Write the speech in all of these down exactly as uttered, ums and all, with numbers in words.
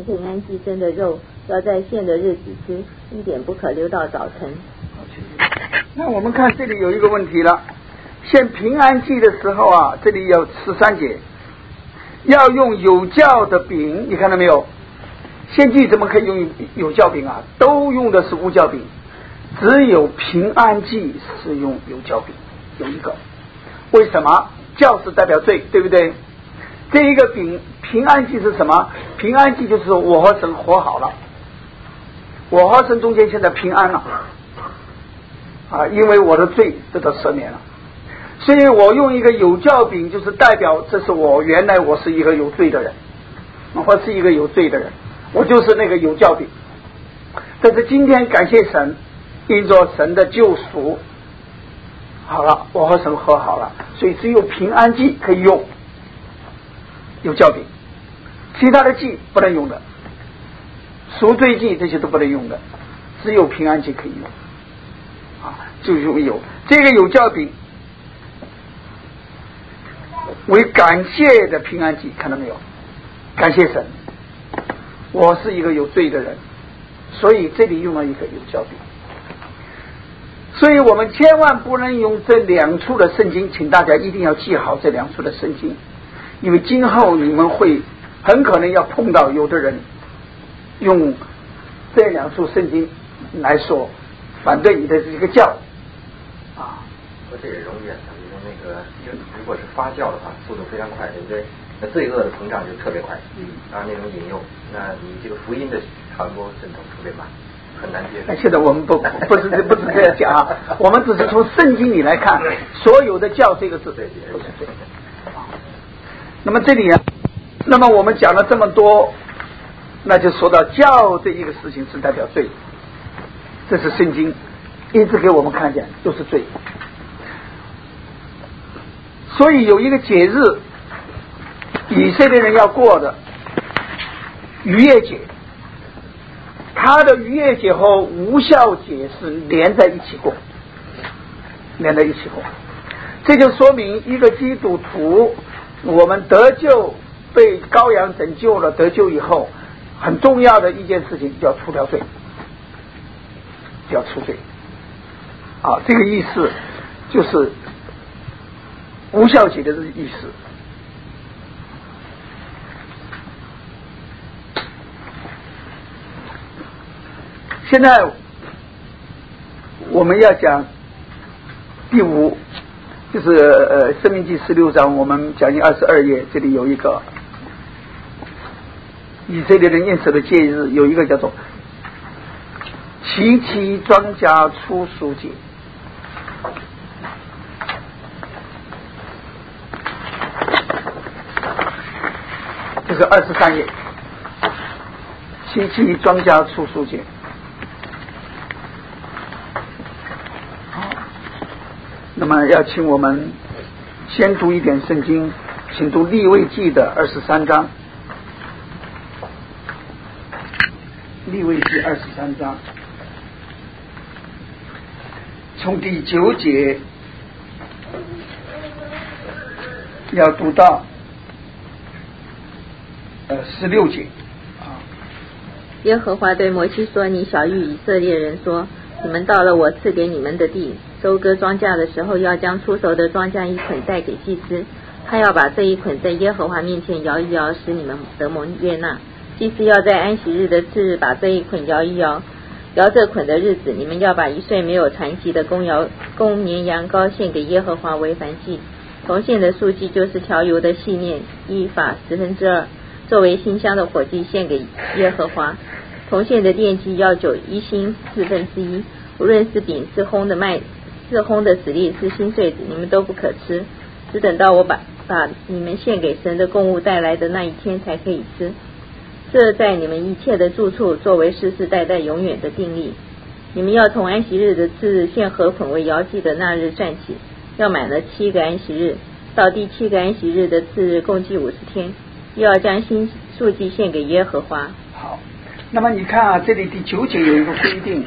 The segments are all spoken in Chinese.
平平安寄生的肉，要在献的日子吃，一点不可留到早晨。 那我们看这里有一个问题了，献平安祭的时候啊，这里有十三节，要用有酵的饼，你看到没有？献祭怎么可以用有酵饼啊？都用的是无酵饼，只有平安祭是用有酵饼，有一个。为什么？酵是代表罪，对不对？这一个饼平安祭是什么？平安祭就是我和神和好了，我和神中间现在平安了啊，因为我的罪得到赦免了。所以我用一个有酵饼，就是代表这是我原来我是一个有罪的人，我是一个有罪的人，我就是那个有酵饼。但是今天感谢神，因着神的救赎，好了，我和神和好了，所以只有平安祭可以用有酵饼，其他的祭不能用的，赎罪祭这些都不能用的，只有平安祭可以用啊，就用有这个有酵饼为感谢的平安祭，看到没有？感谢神，我是一个有罪的人，所以这里用了一个有酵饼。所以我们千万不能用这两处的圣经，请大家一定要记好这两处的圣经，因为今后你们会很可能要碰到有的人用这两处圣经来说反对你的这个教啊。 说这也容易啊，比如说那个，如果是发酵的话，速度非常快，对不对？那罪恶的膨胀就特别快，嗯，然后那种引诱，那你这个福音的传播渗透特别慢。很难接受。 现在我们不不是不是这样讲啊，我们只是从圣经里来看，所有的教这个字都是对的。那么这里啊，那么我们讲了这么多，那就说到教这一个事情是代表罪，这是圣经一直给我们看见都是罪。所以有一个节日，以色列人要过的逾越节。他的逾越节和无酵节是连在一起过，连在一起过，这就说明一个基督徒，我们得救被羔羊拯救了，得救以后很重要的一件事情叫除掉罪，叫除罪啊，这个意思就是无酵节的意思。现在我们要讲第五，就是呃《申命记》十六章，我们讲进二十二页，这里有一个以色列人应守的节日，有一个叫做奇奇庄稼初熟节。这是二十三页，奇奇庄稼初熟节。那么要请我们先读一点圣经，请读利未记的二十三章，利未记二十三章，从第九节要读到呃十六节啊。 耶和华对摩西说：“你小谕以色列人说，你们到了我赐给你们的地，收割庄稼的时候，要将出熟的庄稼一捆带给祭司，他要把这一捆在耶和华面前摇一摇，使你们得蒙悦纳。祭司要在安息日的次日把这一捆摇一摇，摇这捆的日子，你们要把一岁没有残疾的公羊公绵羊羔献给耶和华为燔祭。同献的数计就是调油的细面一法十分之二，作为馨香的火祭献给耶和华。同献的奠祭要酒一星四分之一，无论是饼是烘的麦是烘的籽粒是新穗子，你们都不可吃，只等到我把把你们献给神的供物带来的那一天才可以吃。这在你们一切的住处作为世世代代永远的定例。你们要从安息日的次日献禾捆为摇祭的那日算起，要满了七个安息日，到第七个安息日的次日共计五十天，又要将新数祭献给耶和华。 好，那么你看啊，这里第九节有一个规定，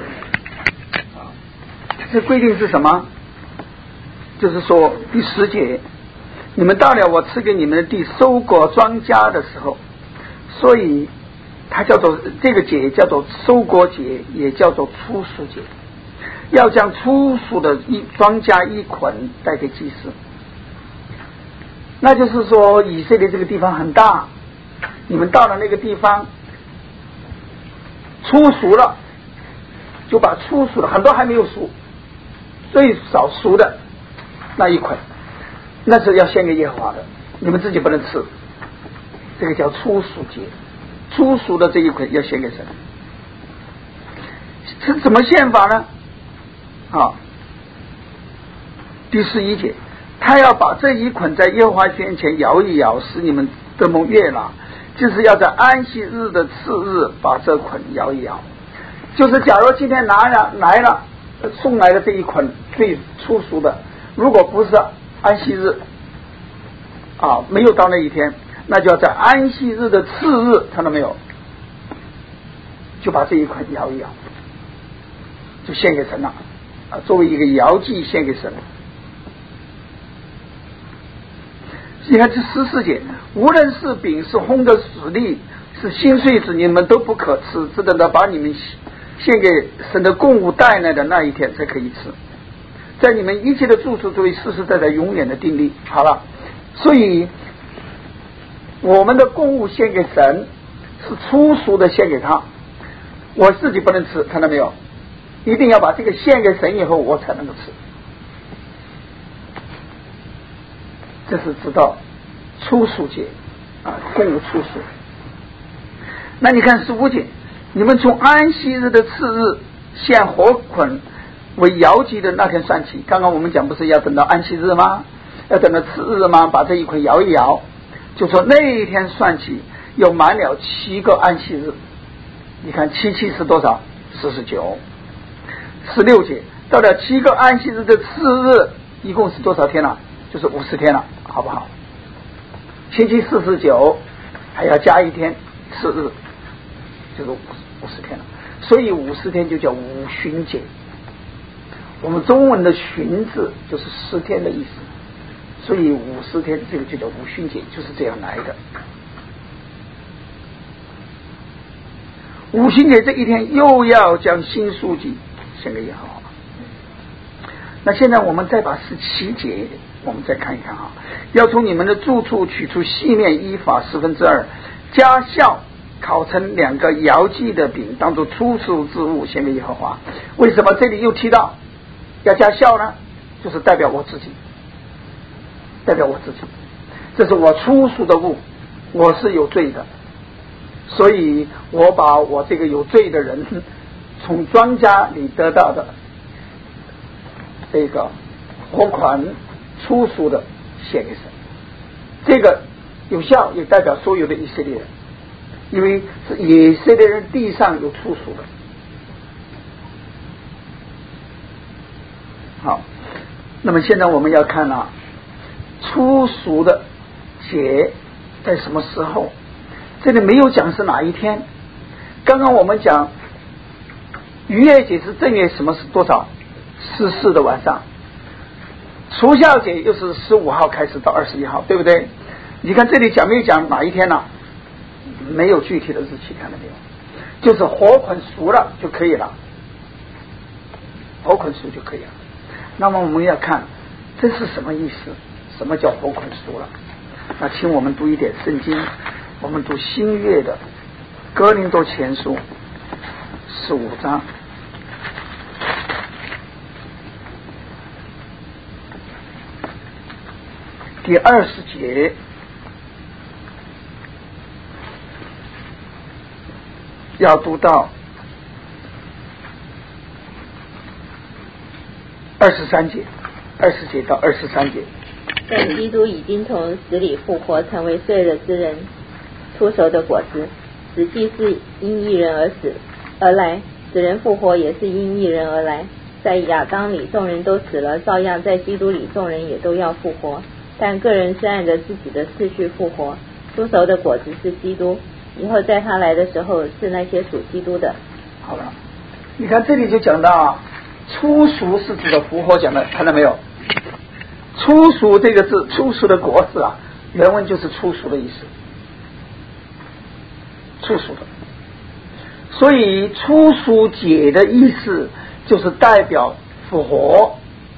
这规定是什么？就是说第十节，你们到了我赐给你们的地收割庄稼的时候，所以它叫做这个节叫做收割节，也叫做初熟节，要将初熟的一庄稼一捆带给祭司。那就是说以色列这个地方很大，你们到了那个地方初熟了，就把初熟的很多还没有熟，最少熟的那一捆，那是要献给耶和华的，你们自己不能吃，这个叫初熟节。初熟的这一捆要献给神，是怎么献法呢？啊，第十一节，他要把这一捆在耶和华面前摇一摇，使你们得蒙悦纳，就是要在安息日的次日把这捆摇一摇。就是假如今天拿了来了送来的这一捆最初熟的，如果不是安息日啊，没有到那一天，那就要在安息日的次日，看到没有，就把这一捆摇一摇，就献给神了啊，作为一个摇祭献给神。你看这十四节，无论是饼是烘的死粒是新穗子，你们都不可吃，只等到把你们献给神的供物带来的那一天才可以吃，在你们一切的住处作为世世代代永远的定例。好了，所以我们的供物献给神是初熟的献给他，我自己不能吃，看到没有，一定要把这个献给神以后我才能够吃，这是知道初熟节啊，供物初熟。那你看十五节，你们从安息日的次日献活捆为摇祭的那天算起，刚刚我们讲不是要等到安息日吗？要等到次日吗？把这一捆摇一摇，就说那一天算起有满了七个安息日。你看七七是多少？四十九。十六节，到了七个安息日的次日，一共是多少天了？就是五十天了，好不好？七七四十九，还要加一天次日，就是五十天了。所以五十天就叫五旬节。我们中文的旬字就是十天的意思，所以五十天这个就叫五旬节，就是这样来的。五旬节这一天又要将新书记献给耶和华。那现在我们再把十七节我们再看一看啊，要从你们的住处取出细面依法十分之二，加酵烤成两个摇祭的饼，当作初熟之物献给耶和华。为什么这里又提到要加酵呢？就是代表我自己，代表我自己，这是我初熟的物，我是有罪的，所以我把我这个有罪的人从庄稼里得到的这个活款初熟的献给神，这个有效也代表所有的以色列人，因为是以色列人地上有初熟的。好，那么现在我们要看啊，初熟的节在什么时候？这里没有讲是哪一天。刚刚我们讲逾越节是正月什么是多少？十四的晚上。除酵节又是十五号开始到二十一号，对不对？你看这里讲没有讲哪一天呢？没有具体的日期，看到没有？就是活捆熟了就可以了，活捆熟就可以了。那么我们要看这是什么意思？什么叫活捆熟了？那请我们读一点圣经，我们读新约的哥林多前书十五章第二十节，要读到二十三节，二十节到二十三节。 但基督已经从死里复活，成为睡了之人出熟的果子。死既是因一人而死而来，死人复活也是因一人而来。在亚当里众人都死了，照样在基督里众人也都要复活，但个人是按着自己的次序复活。出熟的果子是基督，以后在他来的时候是那些属基督的。 好了，你看这里就讲到初熟是指的复活，讲的看到没有？初熟这个字，初熟的果子啊，原文就是初熟的意思，初熟的。 所以初熟节的意思就是代表复活。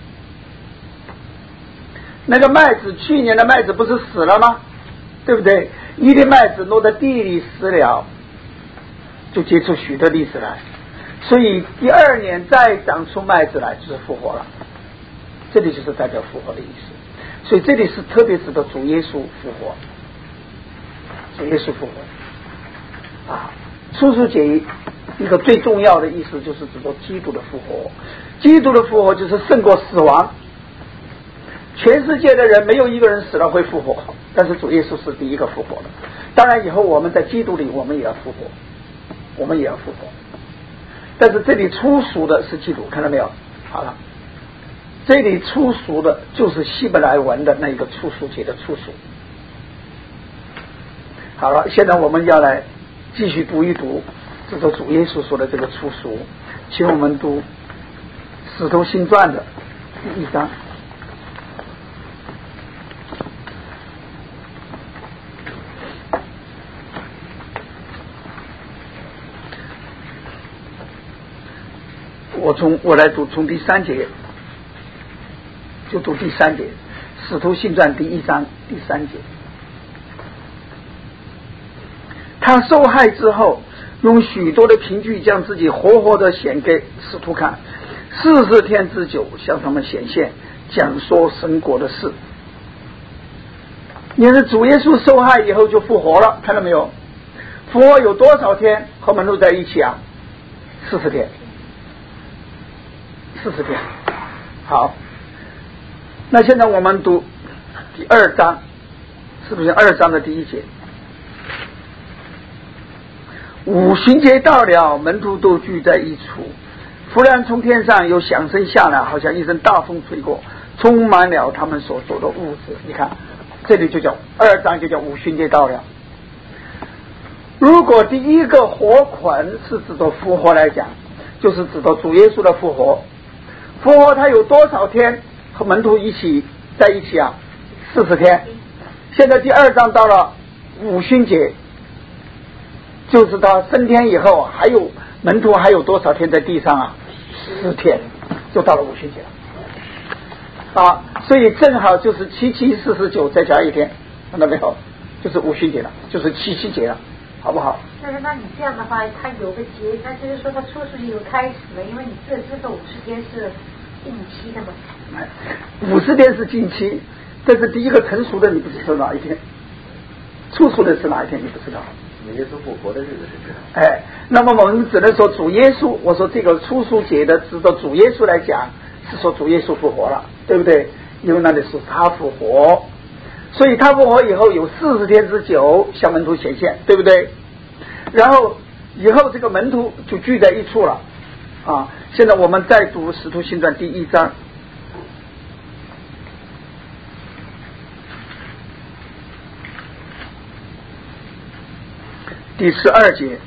那个麦子，去年的麦子不是死了吗？对不对？一粒麦子落在地里死了，就结出许多粒子来，所以第二年再长出麦子来就是复活了。这里就是代表复活的意思，所以这里是特别指的主耶稣复活，主耶稣复活啊。初熟节一个最重要的意思就是指的基督的复活，基督的复活就是胜过死亡。全世界的人没有一个人死了会复活，但是主耶稣是第一个复活的。当然以后我们在基督里我们也要复活，我们也要复活。但是这里初熟的是基督，看到没有？好了，这里初熟的就是希伯来文的那个初熟节的初熟。好了，现在我们要来继续读一读这个主耶稣说的这个初熟，请我们读使徒行传的第一章。我从我来读，从第三节就读第三节，使徒行传第一章第三节。他受害之后，用许多的凭据将自己活活的显给使徒看，四十天之久向他们显现，讲说神国的事。你是主耶稣受害以后就复活了，看到没有？复活有多少天和门徒在一起啊？四十天。四十天。好，那现在我们读第二章，是不是二章的第一节？五旬节到了，门徒都聚在一处，忽然从天上有响声下来，好像一阵大风吹过，充满了他们所坐的屋子。你看这里就叫二章，就叫五旬节到了。如果第一个活捆是指的复活来讲，就是指的主耶稣的复活。复活他有多少天和门徒一起在一起啊？四十天。现在第二章到了五旬节，就是他升天以后还有门徒还有多少天在地上啊？十天，就到了五旬节了啊！所以正好就是七七四十九再加一天，看到没有？就是五旬节了，就是七七节了，好不好？ 但是那你这样的话，它有个节，那就是说它初熟就开始了，因为你这这个五十天是近期的嘛。 五十天是近期，这是第一个成熟的，你不知道哪一天？初熟的是哪一天？你不知道。 耶稣复活的日子是这样。 哎，那么我们只能说主耶稣，我说这个初熟节的，指的主耶稣来讲，是说主耶稣复活了，对不对？因为那里是他复活，所以他复活以后有四十天之久向门徒显现，对不对？然后以后这个门徒就聚在一处了啊！现在我们再读使徒行传第一章。第十二节，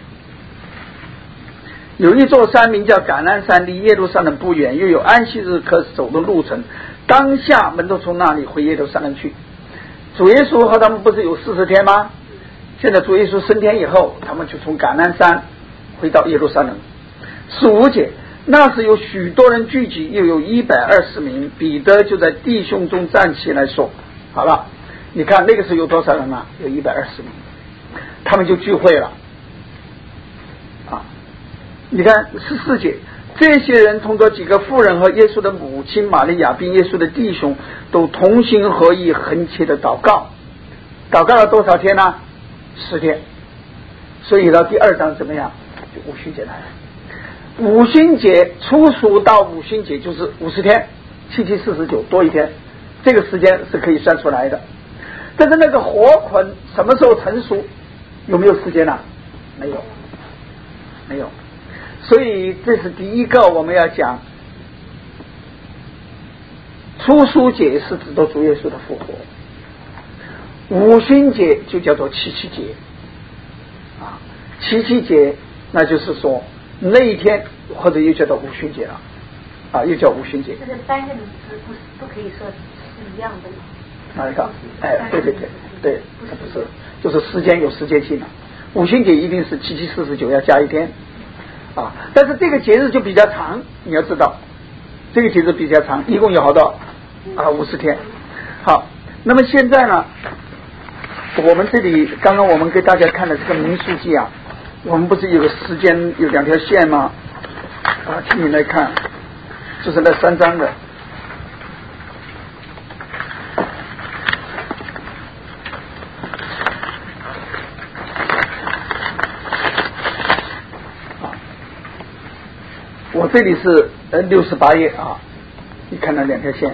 有一座山名叫橄榄山，离耶路撒冷不远，又有安息日可走的路程。当下门徒从那里回耶路撒冷去。主耶稣和他们不是有四十天吗？现在主耶稣升天以后，他们就从橄榄山回到耶路撒冷。十五节，那时有许多人聚集，又有一百二十名。彼得就在弟兄中站起来说：“好了，你看那个时候有多少人啊？有一百二十名。”他们就聚会了啊！你看十四节，这些人同着几个妇人和耶稣的母亲玛利亚，并耶稣的弟兄，都同心合意，恳切的祷告。祷告了多少天呢？十天。所以到第二章怎么样？就五旬节来了。五旬节初熟到五旬节就是五十天，七七四十九多一天，这个时间是可以算出来的。但是那个活捆什么时候成熟？有没有时间啊？没有，没有。所以这是第一个我们要讲，初熟节是指的主耶稣的复活，五旬节就叫做七七节啊，七七节那就是说那一天，或者又叫做五旬节了啊，又叫五旬节。 这个三个名字不是不可以说是一样的吗？ 哪一个？哎，对对对对，不是，就是时间有时间性的。五旬节一定是七七四十九要加一天啊。但是这个节日就比较长，你要知道，这个节日比较长，一共有好多啊五十天。好，那么现在呢，我们这里刚刚我们给大家看的这个民数记啊，我们不是有个时间有两条线吗？啊，请你来看，这是那三章的。我这里是呃六十八页啊，你看那两条线，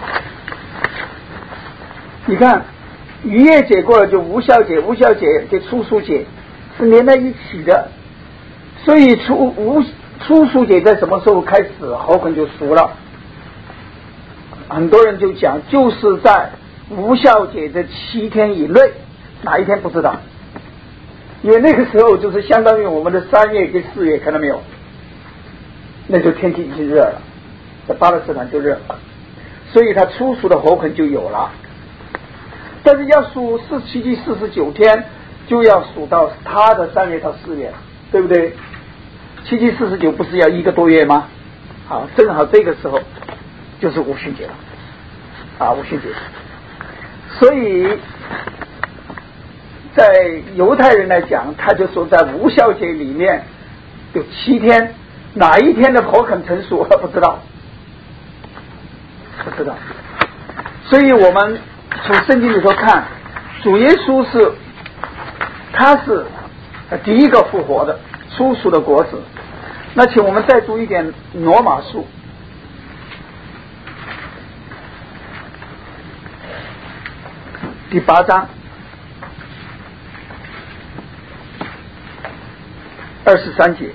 你看逾越节过了就无酵节，无酵节跟初熟节是连在一起的，所以初无初熟节在什么时候开始猴捆就熟了？很多人就讲就是在无酵节的七天以内，哪一天不知道，因为那个时候就是相当于我们的三月跟四月，看到没有？那就天气已经热了，在巴勒斯坦就热了，所以它初熟的猴捆就有了。但是要数四七七四十九天，就要数到它的三月到四月，对不对？七七四十九不是要一个多月吗？好，正好这个时候就是五旬节了，啊，五旬节。所以在犹太人来讲，他就说在无酵节里面有七天。哪一天的猴捆成熟不知道，不知道。所以我们从圣经里头看，主耶稣是他是第一个复活的初熟的果子。那请我们再读一点罗马书第八章二十三节。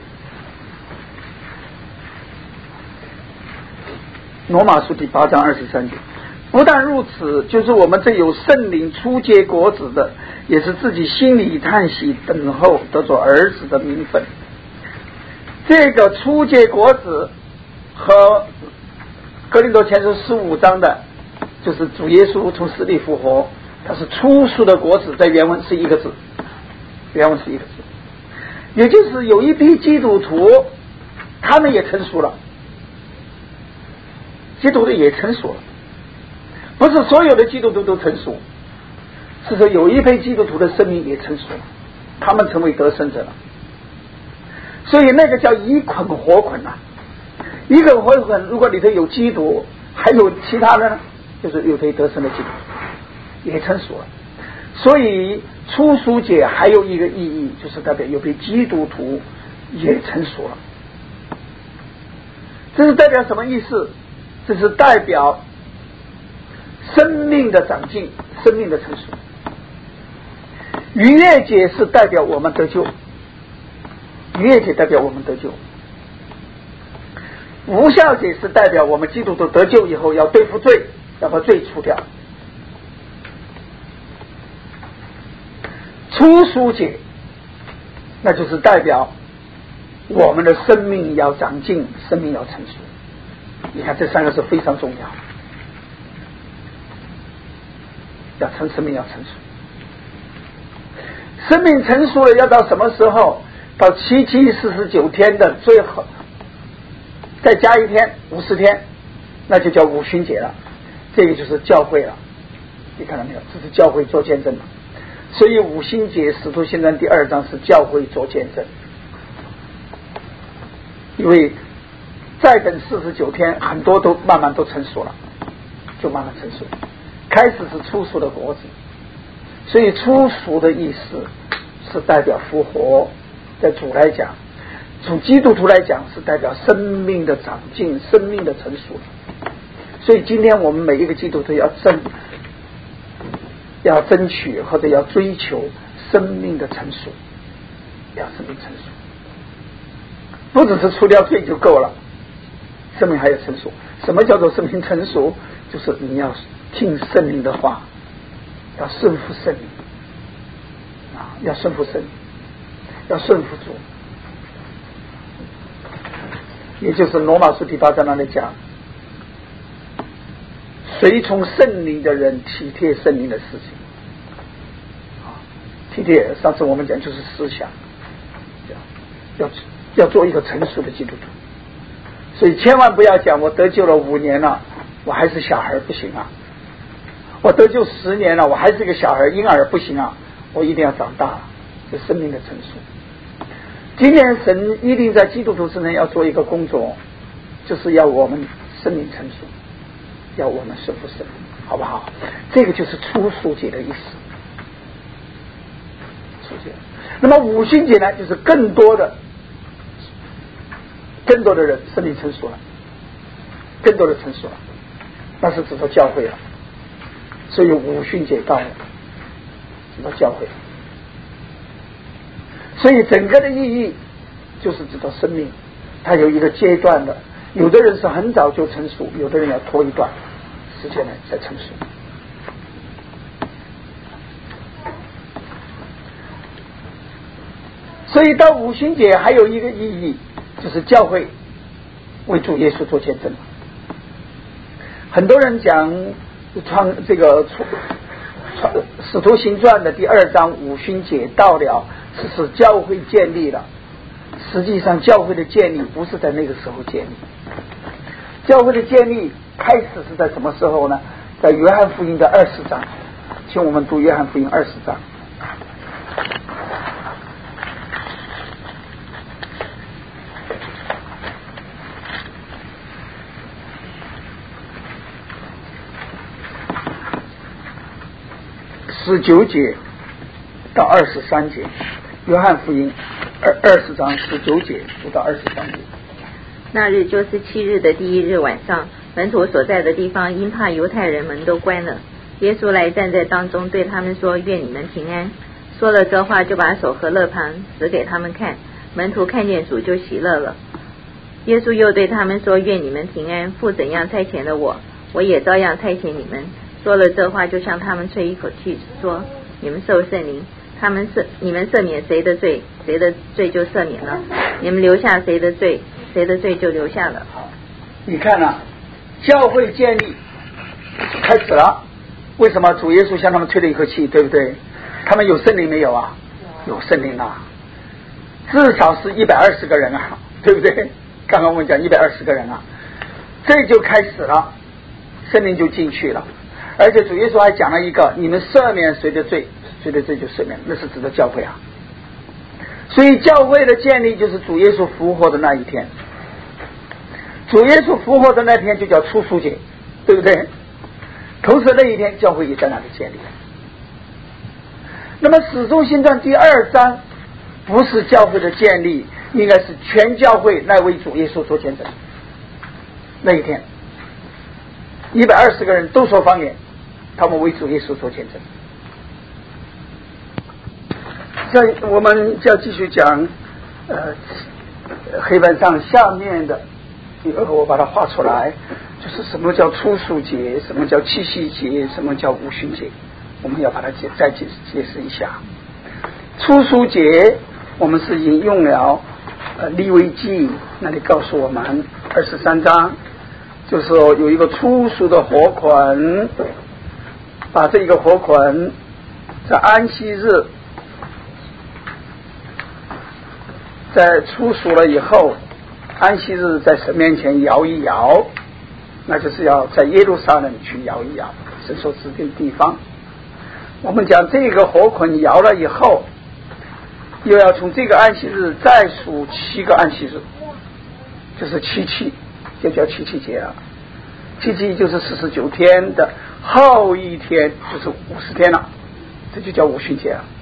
罗马书第八章二十三节，不但如此，就是我们这有圣灵初结果子的，也是自己心里叹息等候得做儿子的名分。这个初结果子和哥林多前书十五章的，就是主耶稣从死里复活，它是初熟的果子，在原文是一个字，原文是一个字，也就是有一批基督徒，他们也成熟了。基督徒也成熟了，不是所有的基督徒都成熟，是说有一批基督徒的生命也成熟了，他们成为得胜者了。所以那个叫以捆活捆啊，一捆活捆，如果里头有基督，还有其他的呢，就是有可以得胜的基督徒也成熟了。所以初熟节还有一个意义，就是代表有批基督徒也成熟了。这是代表什么意思？这是代表生命的长进，生命的成熟。逾越节是代表我们得救，逾越节代表我们得救。无酵节是代表我们基督徒得救以后要对付罪，要把罪除掉。初熟节那就是代表我们的生命要长进，生命要成熟。你看这三个是非常重要，要成生命要成熟。生命成熟了要到什么时候？到七七四十九天的最后，再加一天五十天，那就叫五旬节了。这个就是教会了，你看到没有？这是教会做见证了。所以五旬节使徒行传第二章是教会做见证，因为再等四十九天，很多都慢慢都成熟了，就慢慢成熟。开始是初熟的果子，所以初熟的意思是代表复活，在主来讲，从基督徒来讲是代表生命的长进，生命的成熟。所以今天我们每一个基督徒要争，要争取或者要追求生命的成熟，要生命成熟，不只是除掉罪就够了，生命还要成熟。什么叫做生命成熟？就是你要听圣灵的话，要顺服圣灵啊，要顺服圣灵，要顺服主。也就是罗马书第八章那里讲，随从圣灵的人体贴圣灵的事情啊，体贴上次我们讲就是思想，要要做一个成熟的基督徒。所以千万不要讲我得救了五年了，我还是小孩，不行啊！我得救十年了，我还是个小孩婴儿，不行啊！我一定要长大了，这生命的成熟。今天神一定在基督徒身上要做一个工作，就是要我们生命成熟，要我们顺服神，好不好？这个就是初熟节的意思。初节，那么五旬节呢，就是更多的、更多的人生命成熟了，更多的成熟了，那是指到教会了。所以五旬节到了，指到教会了。所以整个的意义就是指到生命，它有一个阶段的，有的人是很早就成熟，有的人要拖一段时间来才成熟。所以到五旬节还有一个意义，就是教会为主耶稣做见证。很多人讲创这个创使徒行传的第二章五旬节到了，是使教会建立了。实际上教会的建立不是在那个时候建立，教会的建立开始是在什么时候呢？在约翰福音的二十章，请我们读约翰福音二十章。十九节到二十三节，约翰福音二二十章十九节读到二十三节。 那日就是七日的第一日晚上，门徒所在的地方因怕犹太人门都关了，耶稣来站在当中，对他们说：愿你们平安。说了这话，就把手和肋旁指给他们看。门徒看见主就喜乐了。耶稣又对他们说：愿你们平安。父怎样差遣了我，我也照样差遣你们。说了这话，就向他们吹一口气，说：你们受圣灵。他们赦你们赦免谁的罪，谁的罪就赦免了；你们留下谁的罪，谁的罪就留下了。 你看啊，教会建立开始了，为什么主耶稣向他们吹了一口气，对不对？他们有圣灵没有啊？有圣灵啊，至少是一百二十个人啊，对不对？刚刚我们讲一百二十个人啊，这就开始了，圣灵就进去了。而且主耶稣还讲了一个，你们赦免谁的罪，谁的罪就赦免，那是指的教会啊。所以教会的建立就是主耶稣复活的那一天，主耶稣复活的那天就叫初熟节，对不对？同时那一天教会也在那里建立。那么使徒行传第二章不是教会的建立，应该是全教会来为主耶稣做见证。那一天一百二十个人都说方言，他们为主耶稣做见证。这我们就要继续讲呃黑板上下面的，一会儿我把它画出来，就是什么叫初熟节，什么叫七夕节，什么叫五旬节，我们要把它解再解解释一下。初熟节我们是引用了呃利未记那里告诉我们二十三章，就是说有一个初熟的活捆，把这个活捆在安息日，在初熟了以后，安息日在神面前摇一摇，那就是要在耶路撒冷去摇一摇，神所指定地方。我们讲这个活捆摇了以后，又要从这个安息日再数七个安息日，就是七七，就叫七七节了。七七就是四十九天的后一天，就是五十天了，这就叫五旬节了。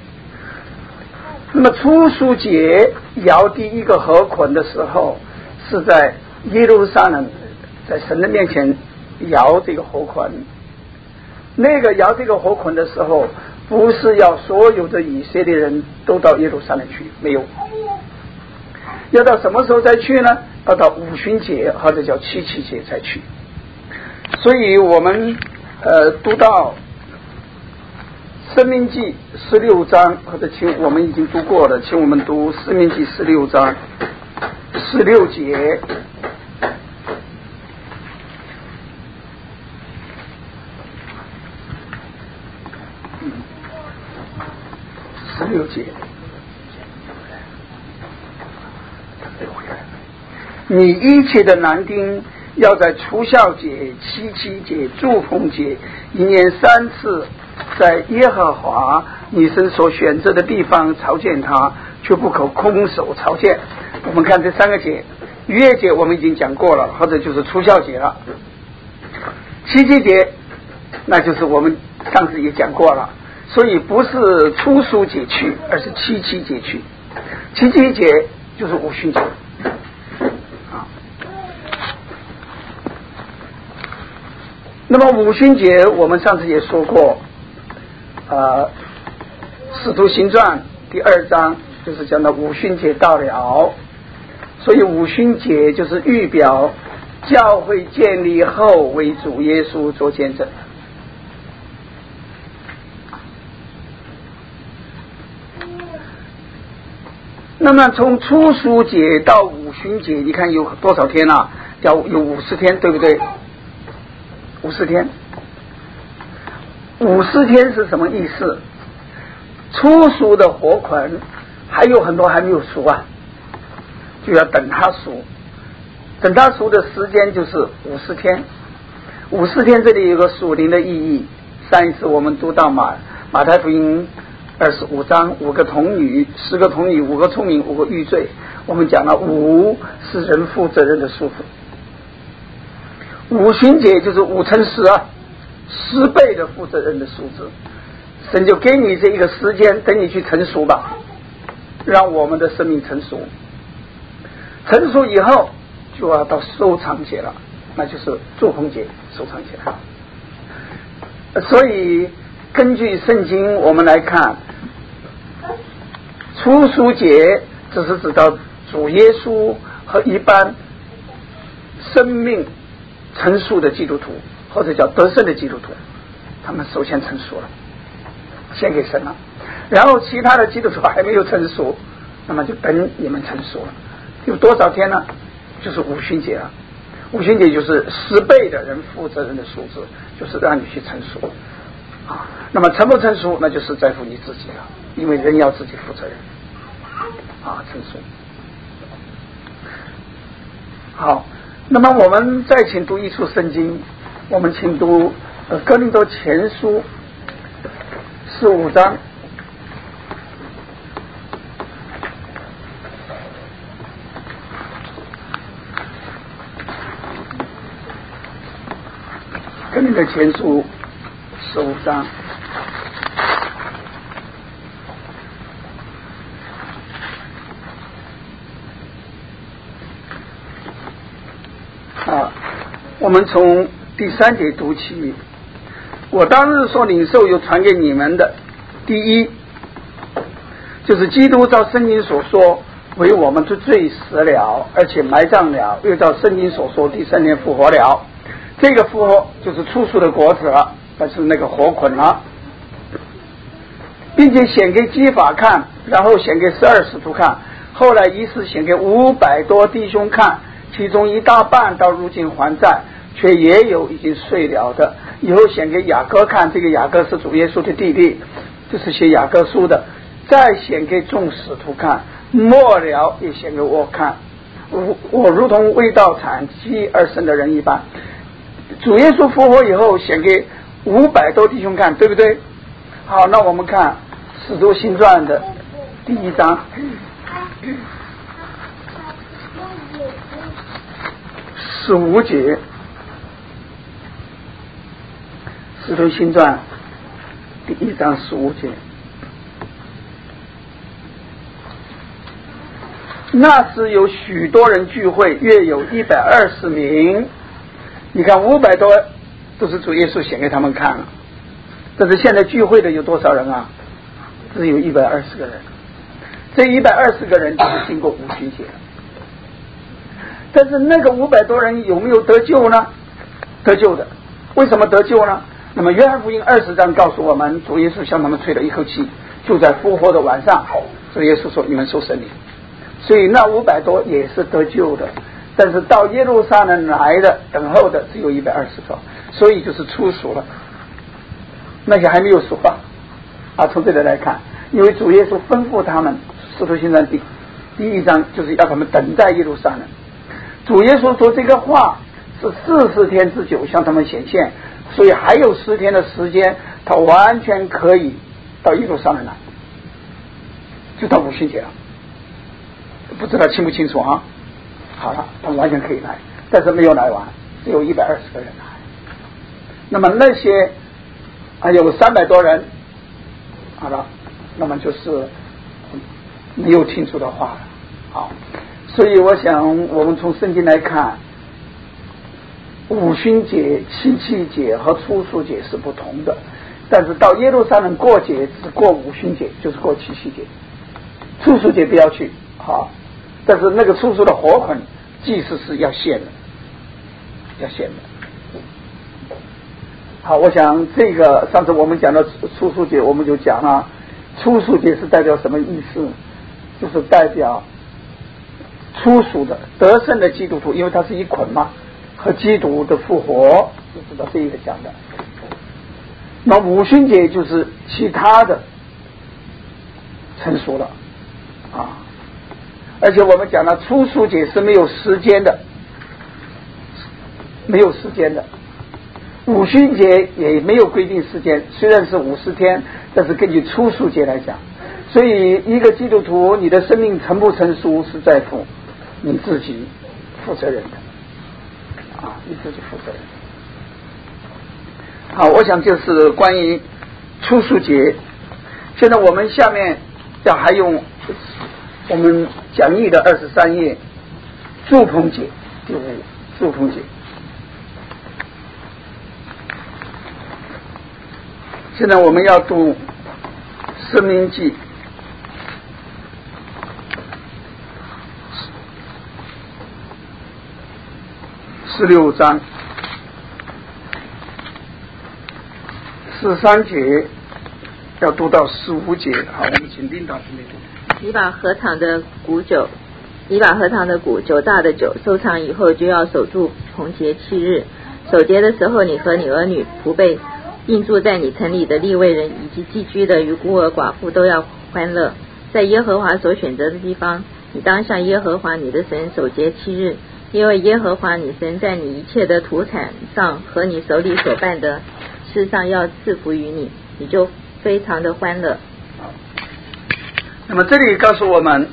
那么初熟节摇第一个禾捆的时候，是在耶路撒冷，在神的面前摇这个禾捆。那个摇这个禾捆的时候，不是要所有的以色列人都到耶路撒冷去，没有。要到什么时候再去呢？要到五旬节或者叫七七节才去。所以我们呃读到申命记十六章，或者请我们已经读过了，请我们读申命记十六章十六节。十六节， 你一切的男丁要在除酵节、七七节、祝棚节一年三次，在耶和华你神所选择的地方朝见他，却不可空手朝见。我们看这三个节，逾越节我们已经讲过了，或者就是除酵节了。七七节那就是我们上次也讲过了，所以不是初熟节去，而是七七节去。七七节就是五旬节啊。那么五旬节我们上次也说过，呃，使徒行传第二章就是讲到五旬节到了，所以五旬节就是预表教会建立后为主耶稣做见证。那么从初熟节到五旬节，你看有多少天啊？叫有五十天，对不对？五十天，五十天是什么意思？初熟的活捆还有很多还没有熟啊，就要等它熟。等它熟的时间就是五十天。五十天这里有个属灵的意义。上一次我们读到马马太福音二十五章，五个童女，十个童女，五个聪明，五个愚罪。我们讲了五是人负责任的数字。五旬节就是五乘十啊，十倍的负责任的数字。神就给你这一个时间，等你去成熟吧，让我们的生命成熟。成熟以后就要到收藏节了，那就是祝棚节、收藏节了。所以根据圣经我们来看，初熟节只是指到主耶稣和一般生命成熟的基督徒，或者叫得胜的基督徒，他们首先成熟了，献给神了。然后其他的基督徒还没有成熟，那么就等你们成熟了。有多少天呢？就是五旬节了。五旬节就是十倍的人负责任的数字，就是让你去成熟啊。那么成不成熟，那就是在乎你自己了，因为人要自己负责任啊，成熟。好，那么我们再请读一处圣经，我们请读呃哥林多前书十五章。哥林多前书十五章，啊，我们从第三节读起。我当日所领受又传给你们的，第一就是基督照圣经所说为我们的罪死了，而且埋葬了，又照圣经所说第三天复活了。这个复活就是初熟的果子了，但是那个活捆了，并且显给基法看，然后显给十二使徒看，后来一次显给五百多弟兄看，其中一大半到如今还在，却也有已经睡了的。以后显给雅各看，这个雅各是主耶稣的弟弟，这是写雅各书的。再显给众使徒看，末了也显给我看，我我如同未到产期而生的人一般。主耶稣复活以后显给五百多弟兄看，对不对？好，那我们看使徒行传的第一章十五节，使徒行传第一章十五节。那时有许多人聚会，约有一百二十名。你看五百多都是主耶稣显给他们看了，但是现在聚会的有多少人啊？只有一百二十个人。这一百二十个人就是经过五旬节，但是那个五百多人有没有得救呢？得救的。为什么得救呢？那么约翰福音二十章告诉我们，主耶稣向他们吹了一口气，就在复活的晚上，主耶稣说你们受圣灵，所以那五百多也是得救的。但是到耶路撒冷来的等候的只有一百二十个，所以就是初熟了，那些还没有熟啊。啊，从这里来看，因为主耶稣吩咐他们，使徒行传第第一章就是要他们等在耶路撒冷。 主耶稣说这个话是四十天之久向他们显现，所以还有十天的时间，他完全可以到耶路撒冷来，就到五旬节了。不知道清不清楚啊？好了，他们完全可以来，但是没有来完，只有一百二十个人来。那么那些还有三百多人，好了，那么就是没有听主的话了。好，所以我想我们从圣经来看，五旬节、七夕节和初数节是不同的，但是到耶路撒冷过节只过五旬节，就是过七夕节，初数节不要去。好，但是那个初数的活捆祭司是要献的，要献的。好，我想这个上次我们讲到初数节，我们就讲了初数节是代表什么意思，就是代表初属的得胜的基督徒，因为它是一捆嘛，和基督的复活，就知道这一个讲的。那五旬节就是其他的成熟了啊，而且我们讲了初数节是没有时间的，没有时间的。五旬节也没有规定时间，虽然是五十天，但是根据初数节来讲，所以一个基督徒你的生命成不成熟是在乎你自己负责任的啊，你自己负责任。好，我想就是关于初数节。现在我们下面要还用我们讲义的二十三页祝棚节，第五祝棚节。现在我们要读申命记十六章十三节，要读到十五节。好，我们请领导准备读。 你把禾场的谷酒，你把禾场的谷酒榨的酒收藏以后，就要守住棚节七日。守节的时候，你和你儿女仆辈并住在你城里的利未人以及寄居的与孤儿寡妇都要欢乐，在耶和华所选择的地方，你当向耶和华你的神守节七日，因为耶和华你神在你一切的土产上和你手里所办的事上要赐福于你，你就非常的欢乐。 那么这里告诉我们，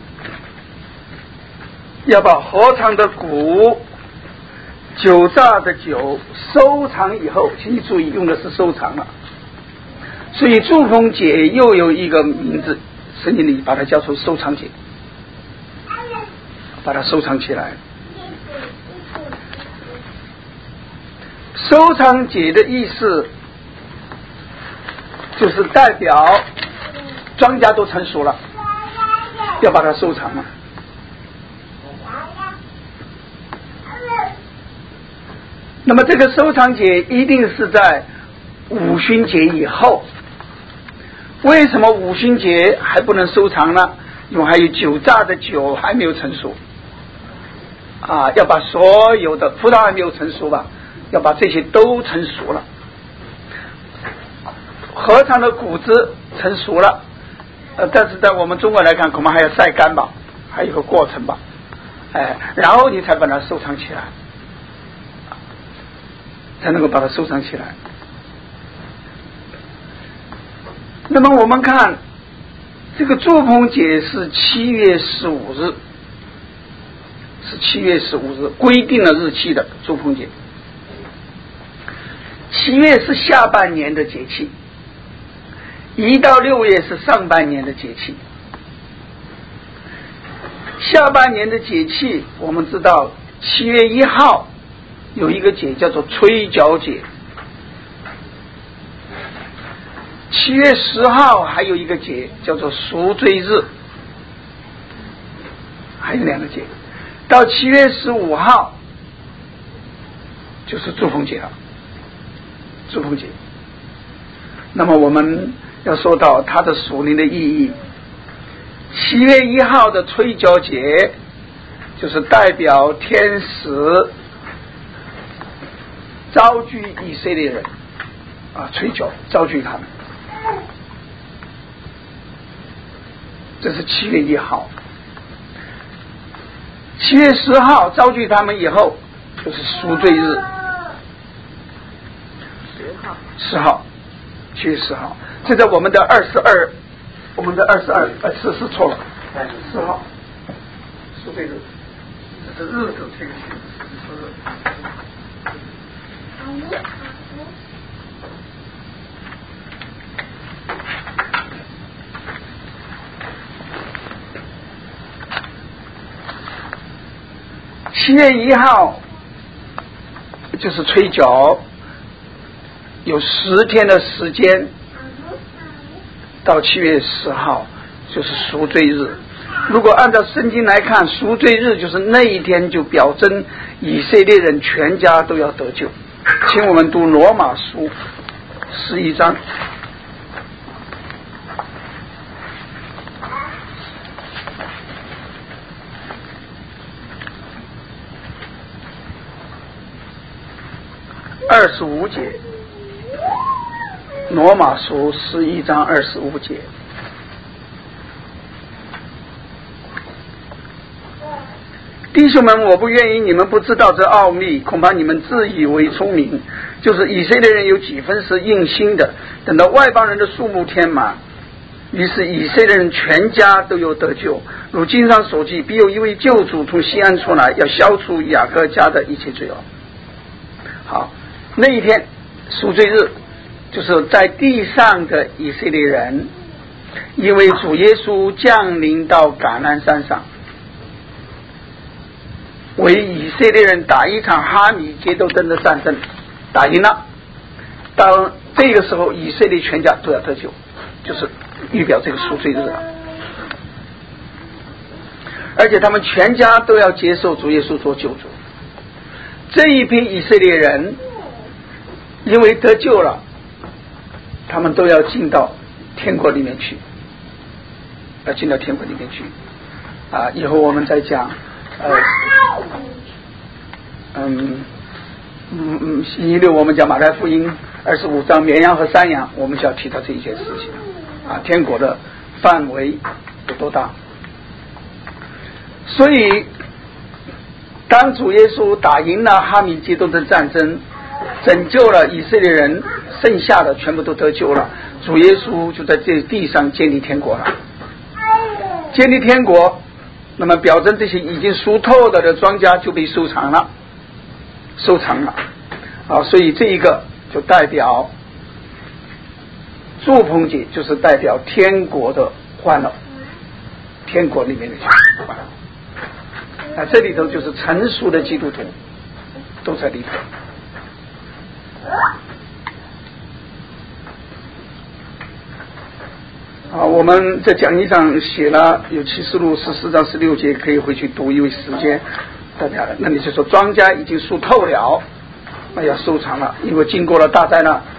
要把禾场的谷、酒榨的酒收藏以后，请你注意用的是收藏了，所以祝棚节又有一个名字，圣经里把它叫做收藏节，把它收藏起来。收藏节的意思就是代表庄稼都成熟了，要把它收藏了。那么这个收藏节一定是在五旬节以后。为什么五旬节还不能收藏呢？因为还有酒榨的酒还没有成熟啊，要把所有的葡萄还没有成熟吧，要把这些都成熟了。禾场的谷子成熟了，呃，但是在我们中国来看，恐怕还要晒干吧，还有一个过程吧，哎，然后你才把它收藏起来，才能够把它收藏起来。那么我们看这个祝棚节是七月十五日，是七月十五日规定了日期的祝棚节。七月是下半年的节气，一到六月是上半年的节气。下半年的节气，我们知道七月一号有一个节叫做吹角节，七月十号还有一个节叫做赎罪日，还有两个节。到七月十五号就是祝棚节了，祝棚节。那么我们要说到它的属灵的意义，七月一号的吹角节就是代表天使召聚以色列人啊，吹角召聚他们，这是七月一号。 七月十号召集他们以后，就是赎罪日。 十号。 十号，七月十号。这在我们的二十二，我们的二十二，呃，是是错了，十号，赎罪日，这是日子这个是。七月一号就是吹角，有十天的时间，到七月十号就是赎罪日。如果按照圣经来看，赎罪日就是那一天就表征以色列人全家都要得救。请我们读罗马书十一章。二十五节，罗马书十一章二十五节。弟兄们，我不愿意你们不知道这奥秘，恐怕你们自以为聪明。就是以色列人有几分是硬心的，等到外邦人的数目填满，于是以色列人全家都有得救。如经上所记，必有一位救主从西安出来，要消除雅各家的一切罪恶。好，那一天赎罪日，就是在地上的以色列人，因为主耶稣降临到橄榄山上，为以色列人打一场哈米结斗争的战争，打赢了。到这个时候，以色列全家都要得救，就是预表这个赎罪日了。而且他们全家都要接受主耶稣做救主。这一批以色列人因为得救了，他们都要进到天国里面去，要进到天国里面去啊！以后我们再讲，呃，嗯嗯嗯，星期六我们讲马太福音二十五章绵羊和山羊，我们就要提到这一件事情啊，天国的范围有多大？所以当主耶稣打赢了哈米基多的战争，拯救了以色列人，剩下的全部都得救了，主耶稣就在这地上建立天国了。建立天国，那么表征这些已经熟透了的庄稼就被收藏了，收藏了啊，所以这一个就代表祝棚节，就是代表天国的欢乐，天国里面的欢乐。啊，这里头就是成熟的基督徒都在里头。啊，我们在讲义上写了有启示录十四章十六节，可以回去读，因为时间大家，那你就说庄稼已经熟透了，那要收藏了，因为经过了大灾难。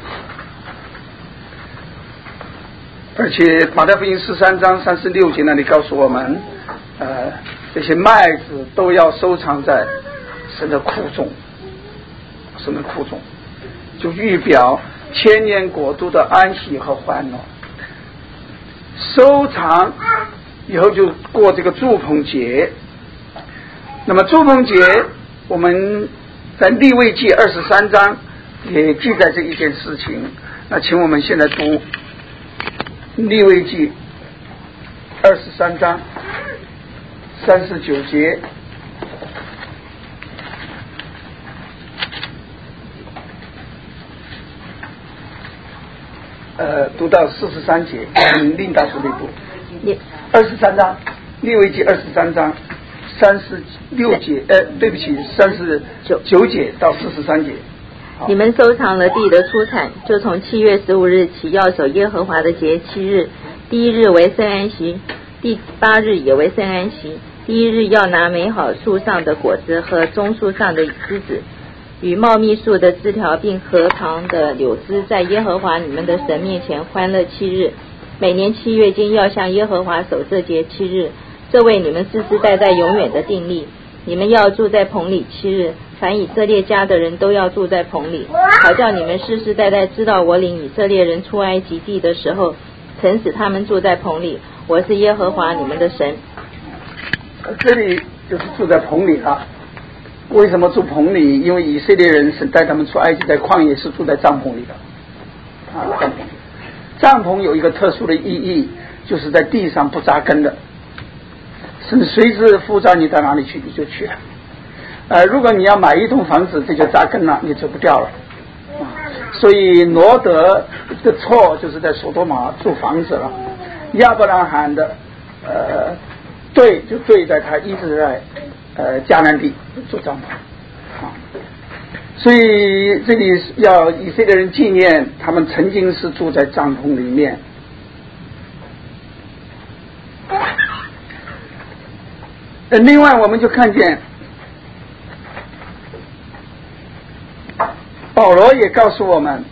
而且马太福音十三章三十六节那里告诉我们，呃，这些麦子都要收藏在神的库中，神的库中，就预表千年国度的安息和欢乐。收藏以后就过这个祝棚节。那么祝棚节我们在利未记二十三章也记载这一件事情。那请我们现在读利未记二十三章三十九节，呃，读到四十三节，嗯，令大叔得读。二十三章，利未记二十三章三十六节，呃，对不起，三十九节到四十三节。 你们收藏了地的出产，就从七月十五日起要守耶和华的节七日，第一日为圣安息，第八日也为圣安息。第一日要拿美好树上的果子和棕树上的枝子，与茂密树的枝条，并河旁的柳枝，在耶和华你们的神面前欢乐七日。每年七月间要向耶和华守这节七日，这为你们世世代代永远的定例。你们要住在棚里七日，凡以色列家的人都要住在棚里，好叫你们世世代代知道我领以色列人出埃及地的时候，曾使他们住在棚里。我是耶和华你们的神。 这里就是住在棚里了。为什么住棚里？因为以色列人是带他们出埃及，在旷野是住在帐篷里的啊，帐篷里。帐篷有一个特殊的意义，就是在地上不扎根的，是随时呼召你到哪里去你就去了。呃，如果你要买一栋房子，这就扎根了，你走不掉了。所以罗德的错就是在索多玛住房子了，亚伯拉罕的呃对就对在他一直在呃迦南地做帐篷啊。所以这里要以色列人纪念他们曾经是住在帐篷里面。呃，另外我们就看见保罗也告诉我们，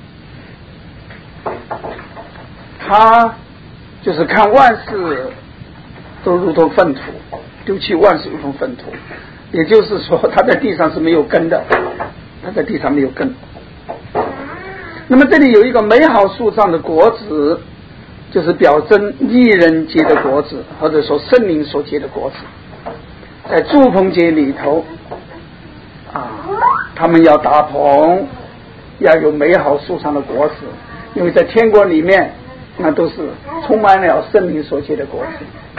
他就是看万事都如同粪土，丢弃万事如同粪土，也就是说他在地上是没有根的，他在地上没有根。那么这里有一个美好树上的果子，就是表征义人结的果子，或者说圣灵所结的果子。在祝棚节里头啊，他们要搭棚，要有美好树上的果子，因为在天国里面那都是充满了圣灵所结的果子。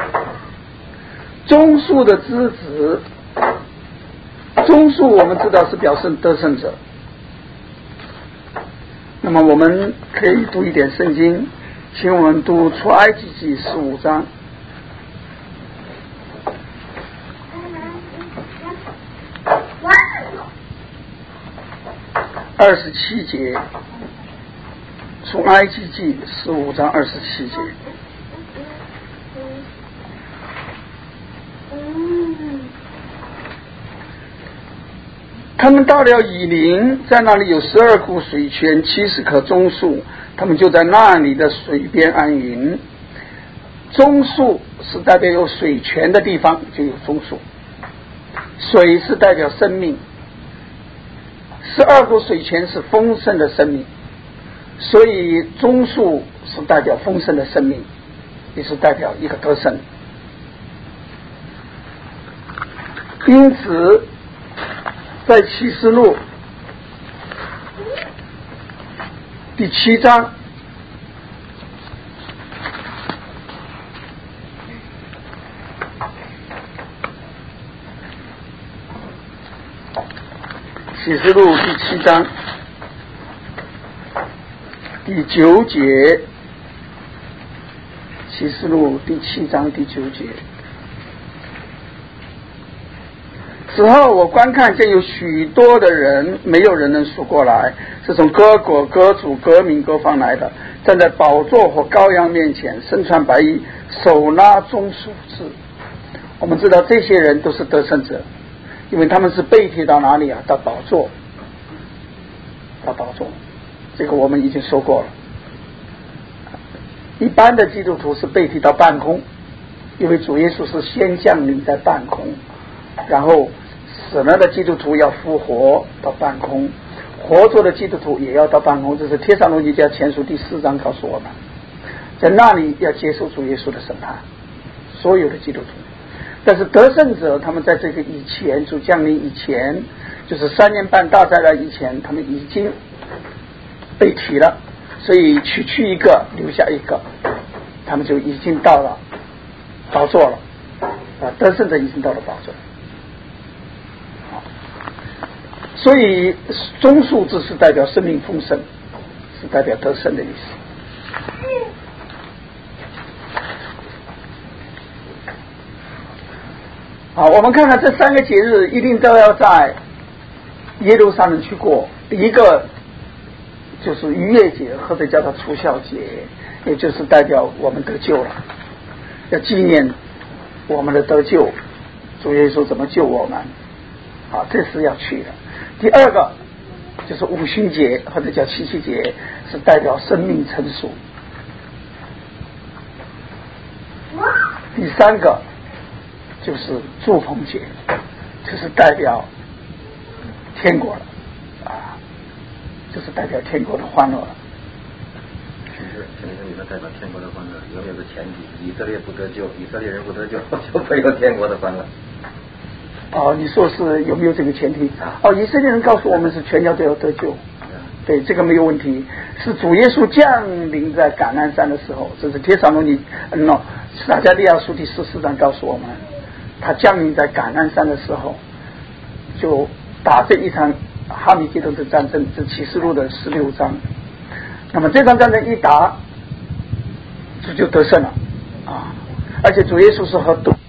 棕树的枝子，棕树我们知道是表示得胜者。那么我们可以读一点圣经，请我们读出埃及记十五章二十七节，出埃及记十五章二十七节。他们到了以琳，在那里有十二股水泉，七十棵棕树，他们就在那里的水边安营。棕树是代表有水泉的地方就有棕树，水是代表生命，十二股水泉是丰盛的生命，所以棕树是代表丰盛的生命，也是代表一个得胜。因此在启示录第七章启示录第七章第九节，启示录第七章第九节。此后我观看见有许多的人，没有人能数过来，是从各国各族各民各方来的，站在宝座和羔羊面前，身穿白衣，手拿棕树枝。我们知道这些人都是得胜者，因为他们是背贴到哪里啊？到宝座，到宝座。这个我们已经说过了。一般的基督徒是背贴到半空，因为主耶稣是先降临在半空，然后死了的基督徒要复活到半空，活着的基督徒也要到半空。这是帖撒罗尼迦前书第四章告诉我们，在那里要接受主耶稣的审判，所有的基督徒。但是得胜者，他们在这个以前，主降临以前，就是三年半大灾难以前，他们已经被提了，所以取去一个留下一个，他们就已经到了宝座了啊！得胜者已经到了宝座。所以棕树枝是代表生命丰盛，是代表得胜的意思。好，我们看看这三个节日一定都要在耶路撒冷去过。第一个就是逾越节，或者叫做除酵节，也就是代表我们得救了，要纪念我们的得救，主耶稣怎么救我们，好，这是要去的。第二个就是五旬节，或者叫七夕节，是代表生命成熟。第三个就是祝棚节，就是代表天国了啊，就是代表天国的欢乐了。 其实这里面代表天国的欢乐，有没有个前提？以色列不得救，以色列人不得救，就没有天国的欢乐。 哦，你说是有没有这个前提？哦，以色列人告诉我们是全家都要得救，对，这个没有问题。是主耶稣降临在橄榄山的时候，这是帖撒罗尼嗯 no 撒迦利亚书第十四章告诉我们，他降临在橄榄山的时候，就打这一场哈米吉顿的战争，是启示录的十六章。那么这场战争一打，主就得胜了啊！而且主耶稣是和独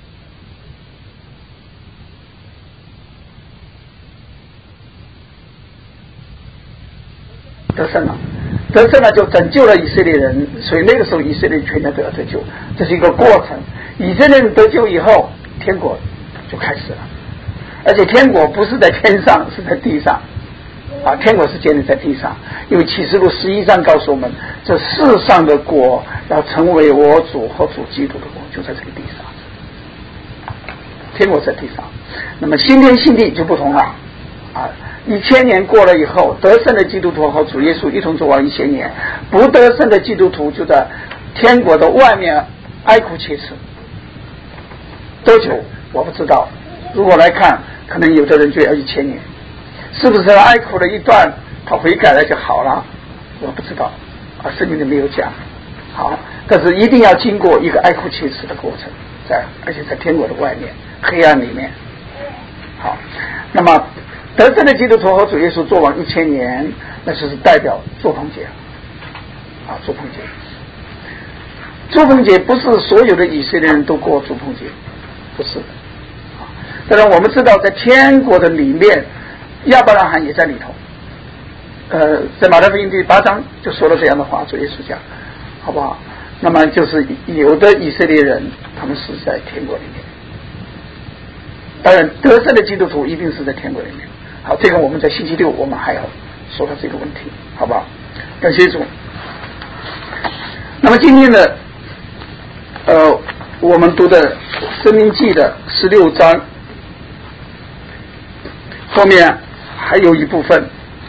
得胜了，得胜了就拯救了以色列人，所以那个时候以色列全家都要得救，这是一个过程。以色列人得救以后，天国就开始了，而且天国不是在天上，是在地上啊！天国是建立在地上，因为启示录十一章告诉我们，这世上的国要成为我主和主基督的国，就在这个地上。天国在地上，那么新天新地就不同了啊！一千年过了以后，得胜的基督徒和主耶稣一同走完一千年，不得胜的基督徒就在天国的外面哀哭切齿。多久我不知道，如果来看，可能有的人就要一千年，是不是他哀哭了一段，他悔改了就好了？我不知道啊，圣经里没有讲。好，但是一定要经过一个哀哭切齿的过程，在而且在天国的外面黑暗里面。好，那么得胜的基督徒和主耶稣做完一千年，那就是代表做棚节啊，做棚节。做棚节不是所有的以色列人都过做棚节，不是的。当然我们知道，在天国的里面，亚伯拉罕也在里头。呃，在马太福音第八章就说了这样的话，主耶稣讲，好不好？那么就是有的以色列人，他们是在天国里面。当然，得胜的基督徒一定是在天国里面。好，这个我们在星期六我们还要说到这个问题，好不好？感谢主。那么今天的呃，我们读的《申命记》的十六章后面还有一部分，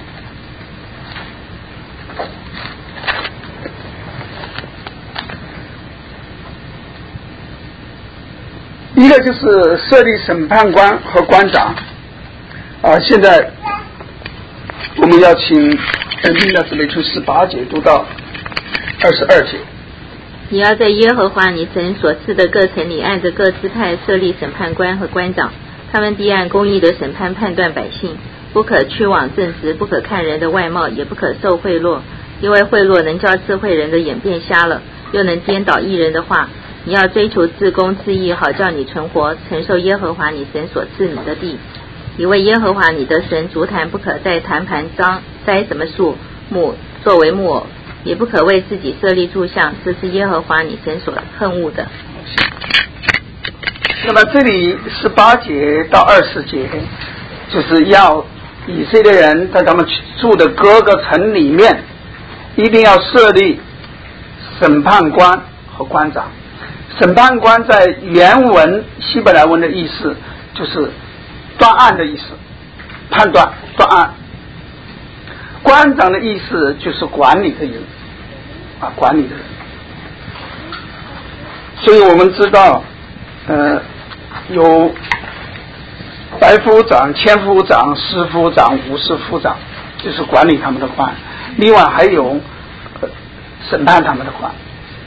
一个就是设立审判官和官长。啊，现在我们要请林大姊妹从十八节读到二十二节。 你要在耶和华你神所赐的各城里，按着各支派设立审判官和官长，他们必按公义的审判判断百姓，不可屈枉正直，不可看人的外貌，也不可受贿赂，因为贿赂能叫智慧人的眼变瞎了，又能颠倒义人的话。你要追求自公自义，好叫你存活，承受耶和华你神所赐你的地。以为耶和华你的神足坛不可在坛盘上栽什么树木作为木偶，也不可为自己设立柱像，这是耶和华你神所恨恶的。 那么这里十八节到二十节，就是要以色列人在他们住的各个城里面，一定要设立审判官和官长。审判官在原文希伯来文的意思就是断案的意思，判断断案。官长的意思就是管理的人啊，管理的人。所以我们知道呃有百夫长、千夫长、十夫长、五十夫长，就是管理他们的官，另外还有、呃、审判他们的官。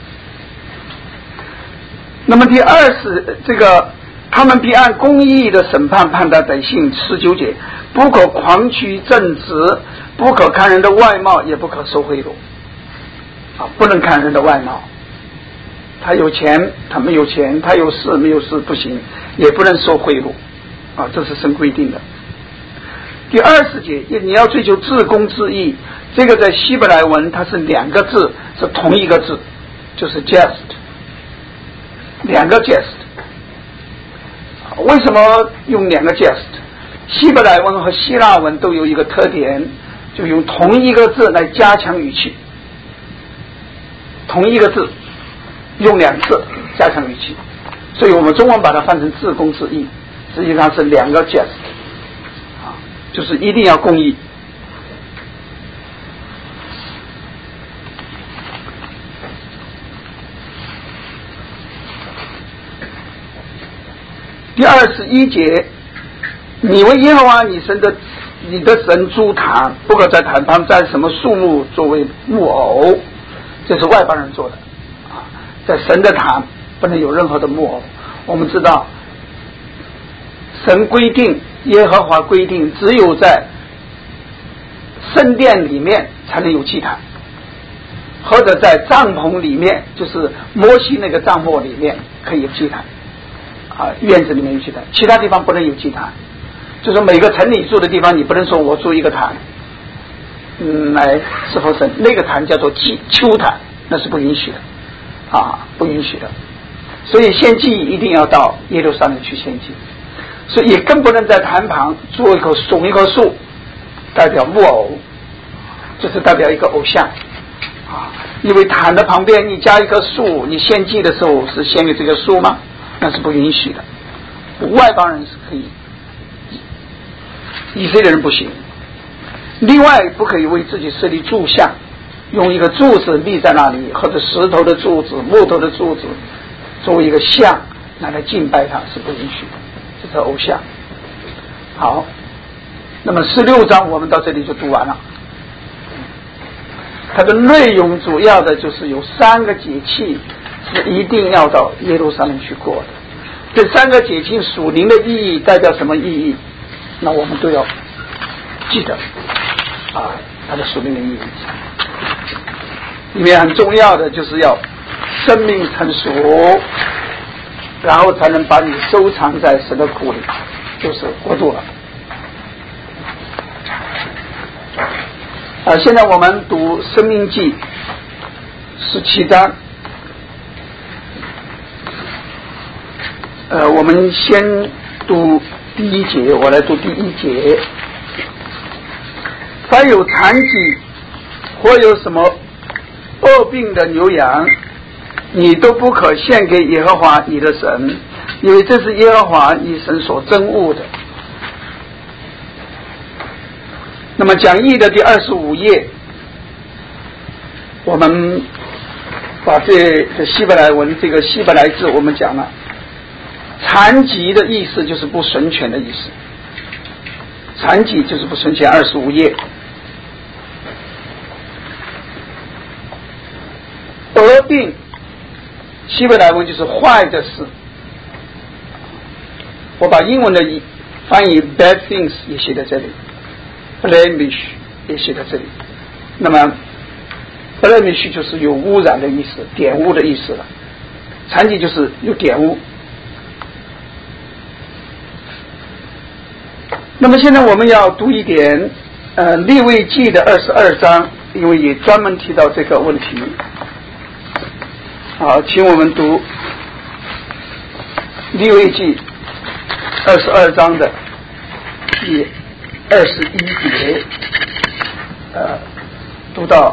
那么第二是这个他们必按公义的审判判断百姓。十九节，不可狂曲正直，不可看人的外貌，也不可收贿赂啊，不能看人的外貌。他有钱，他没有钱；他有事，没有事，不行，也不能收贿赂啊，这是神规定的。第二十节，你要追求自公自义，这个在希伯来文它是两个字，是同一个字，就是 just， 两个 just。为什么用两个 just？ 希伯来文和希腊文都有一个特点，就用同一个字来加强语气，同一个字用两次加强语气，所以我们中文把它翻成自公自义，实际上是两个 just， 啊，就是一定要公义。第二十一节， 你为耶和华你神的你的神筑坛，不可在坛旁栽什么树木作为木偶，这是外邦人做的啊，在神的坛不能有任何的木偶。我们知道神规定，耶和华规定，只有在圣殿里面才能有祭坛，或者在帐篷里面，就是摩西那个帐幕里面可以有祭坛啊，院子里面有祭坛，其他地方不能有祭坛。就是每个城里住的地方，你不能说我筑一个坛，嗯，来侍奉神，那个坛叫做祭丘坛，那是不允许的啊，不允许的。所以献祭一定要到耶路撒冷去献祭，所以也更不能在坛旁做一棵种一棵树，代表木偶，这是代表一个偶像啊。因为坛的旁边你加一棵树，你献祭的时候是献给这个树吗？那是不允许的。外邦人是可以，以色列人不行。另外不可以为自己设立柱像，用一个柱子立在那里，或者石头的柱子、木头的柱子作为一个像拿来敬拜它，是不允许的，这是偶像。好，那么十六章我们到这里就读完了。它的内容主要的就是有三个节气是一定要到耶路撒冷去过的。这三个节气属灵的意义代表什么意义？那我们都要记得啊，它的属灵的意义里面很重要的就是要生命成熟，然后才能把你收藏在神的库里，就是国度了。啊，现在我们读申命记十七章，呃，我们先读第一节，我来读第一节。凡有残疾或有什么恶病的牛羊，你都不可献给耶和华你的神，因为这是耶和华你神所憎恶的。那么讲义的第二十五页，我们把这个希伯来文这个希伯来字我们讲了，残疾的意思就是不纯全的意思，残疾就是不纯全。二十五页，恶病希伯来文就是坏的事，我把英文的翻译 bad things 也写在这里，blemish 也写在这里。那么 blemish 就是有污染的意思，玷污的意思了，残疾就是有玷污。那么现在我们要读一点呃利未记的二十二章，因为也专门提到这个问题。好，请我们读利未记二十二章的第二十一节，呃，读到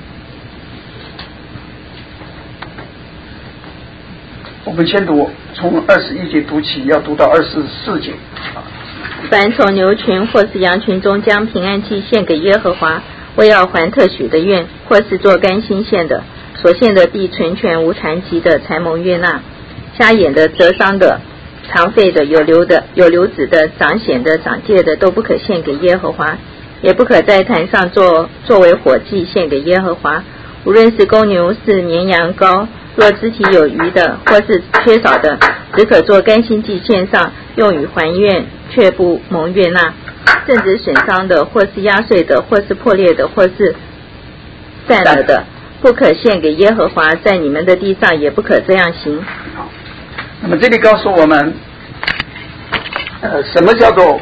我们先读从二十一节读起，要读到二十四节。 凡从牛群或是羊群中将平安祭献给耶和华，为要还特许的愿，或是做甘心献的，所献的必纯全无残疾的，才蒙悦纳。瞎眼的、折伤的、残废的、有瘤的、有瘤子的、长癣的、长疥的，都不可献给耶和华，也不可在坛上做作为火祭献给耶和华。无论是公牛是绵羊羔，若肢体有余的或是缺少的，只可做甘心祭献上，用于还愿，却不蒙悦纳。正直损伤的，或是压碎的，或是破裂的，或是散了的，不可献给耶和华，在你们的地上也不可这样行。 好，那么这里告诉我们呃，什么叫做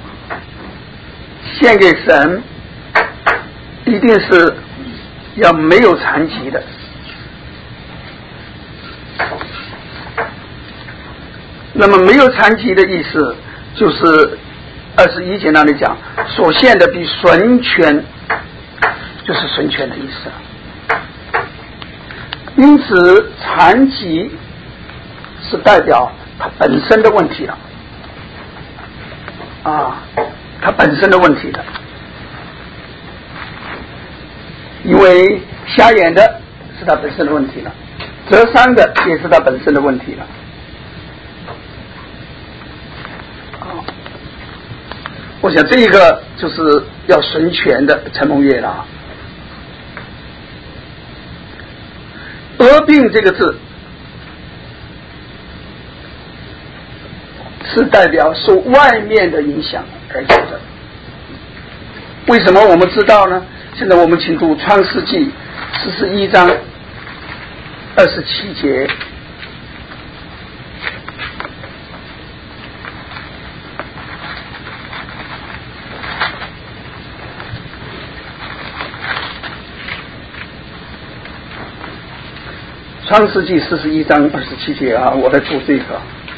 献给神，一定是要没有残疾的。那么没有残疾的意思就是二十一节那里讲，所献的比纯全，就是纯全的意思。因此残疾是代表它本身的问题了啊，它本身的问题了。因为瞎眼的是它本身的问题了，折伤的也是它本身的问题了。 我想这一个就是要神权的陈梦月了。合并这个字是代表受外面的影响而有的。为什么我们知道呢？现在我们请读创世纪四十一章二十七节。创世纪四十一章二十七节啊，我来读这个。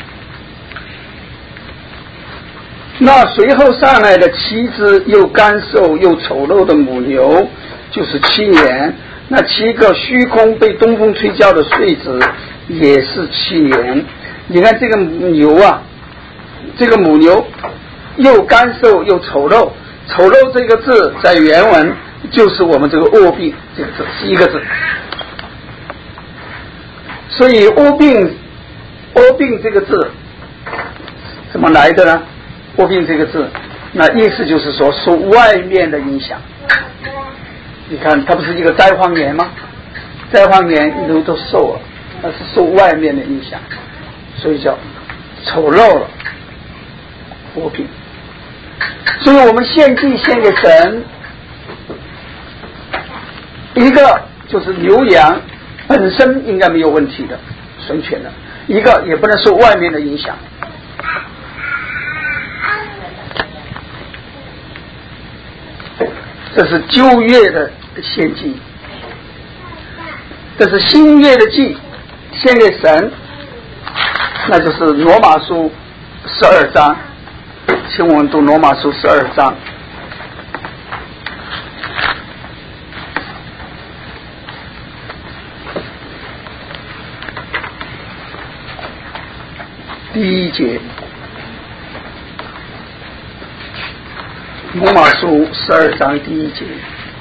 那随后上来的七只又干瘦又丑陋的母牛，就是七年；那七个虚空被东风吹焦的穗子，也是七年。你看这个牛啊，这个母牛又干瘦又丑陋。丑陋这个字在原文就是我们这个恶病这个字是一个字。所以恶病恶病这个字怎么来的呢？恶病这个字那意思就是说受外面的影响。你看它不是一个灾荒年吗？灾荒年牛都瘦了，那是受外面的影响，所以叫丑陋了恶病。所以我们献祭献给神，一个就是牛羊本身应该没有问题的神权的，一个也不能受外面的影响。这是旧约的献祭，这是新约的祭，献给神，那就是罗马书十二章，请我们读罗马书十二章。第一节，罗马书十二章第一节。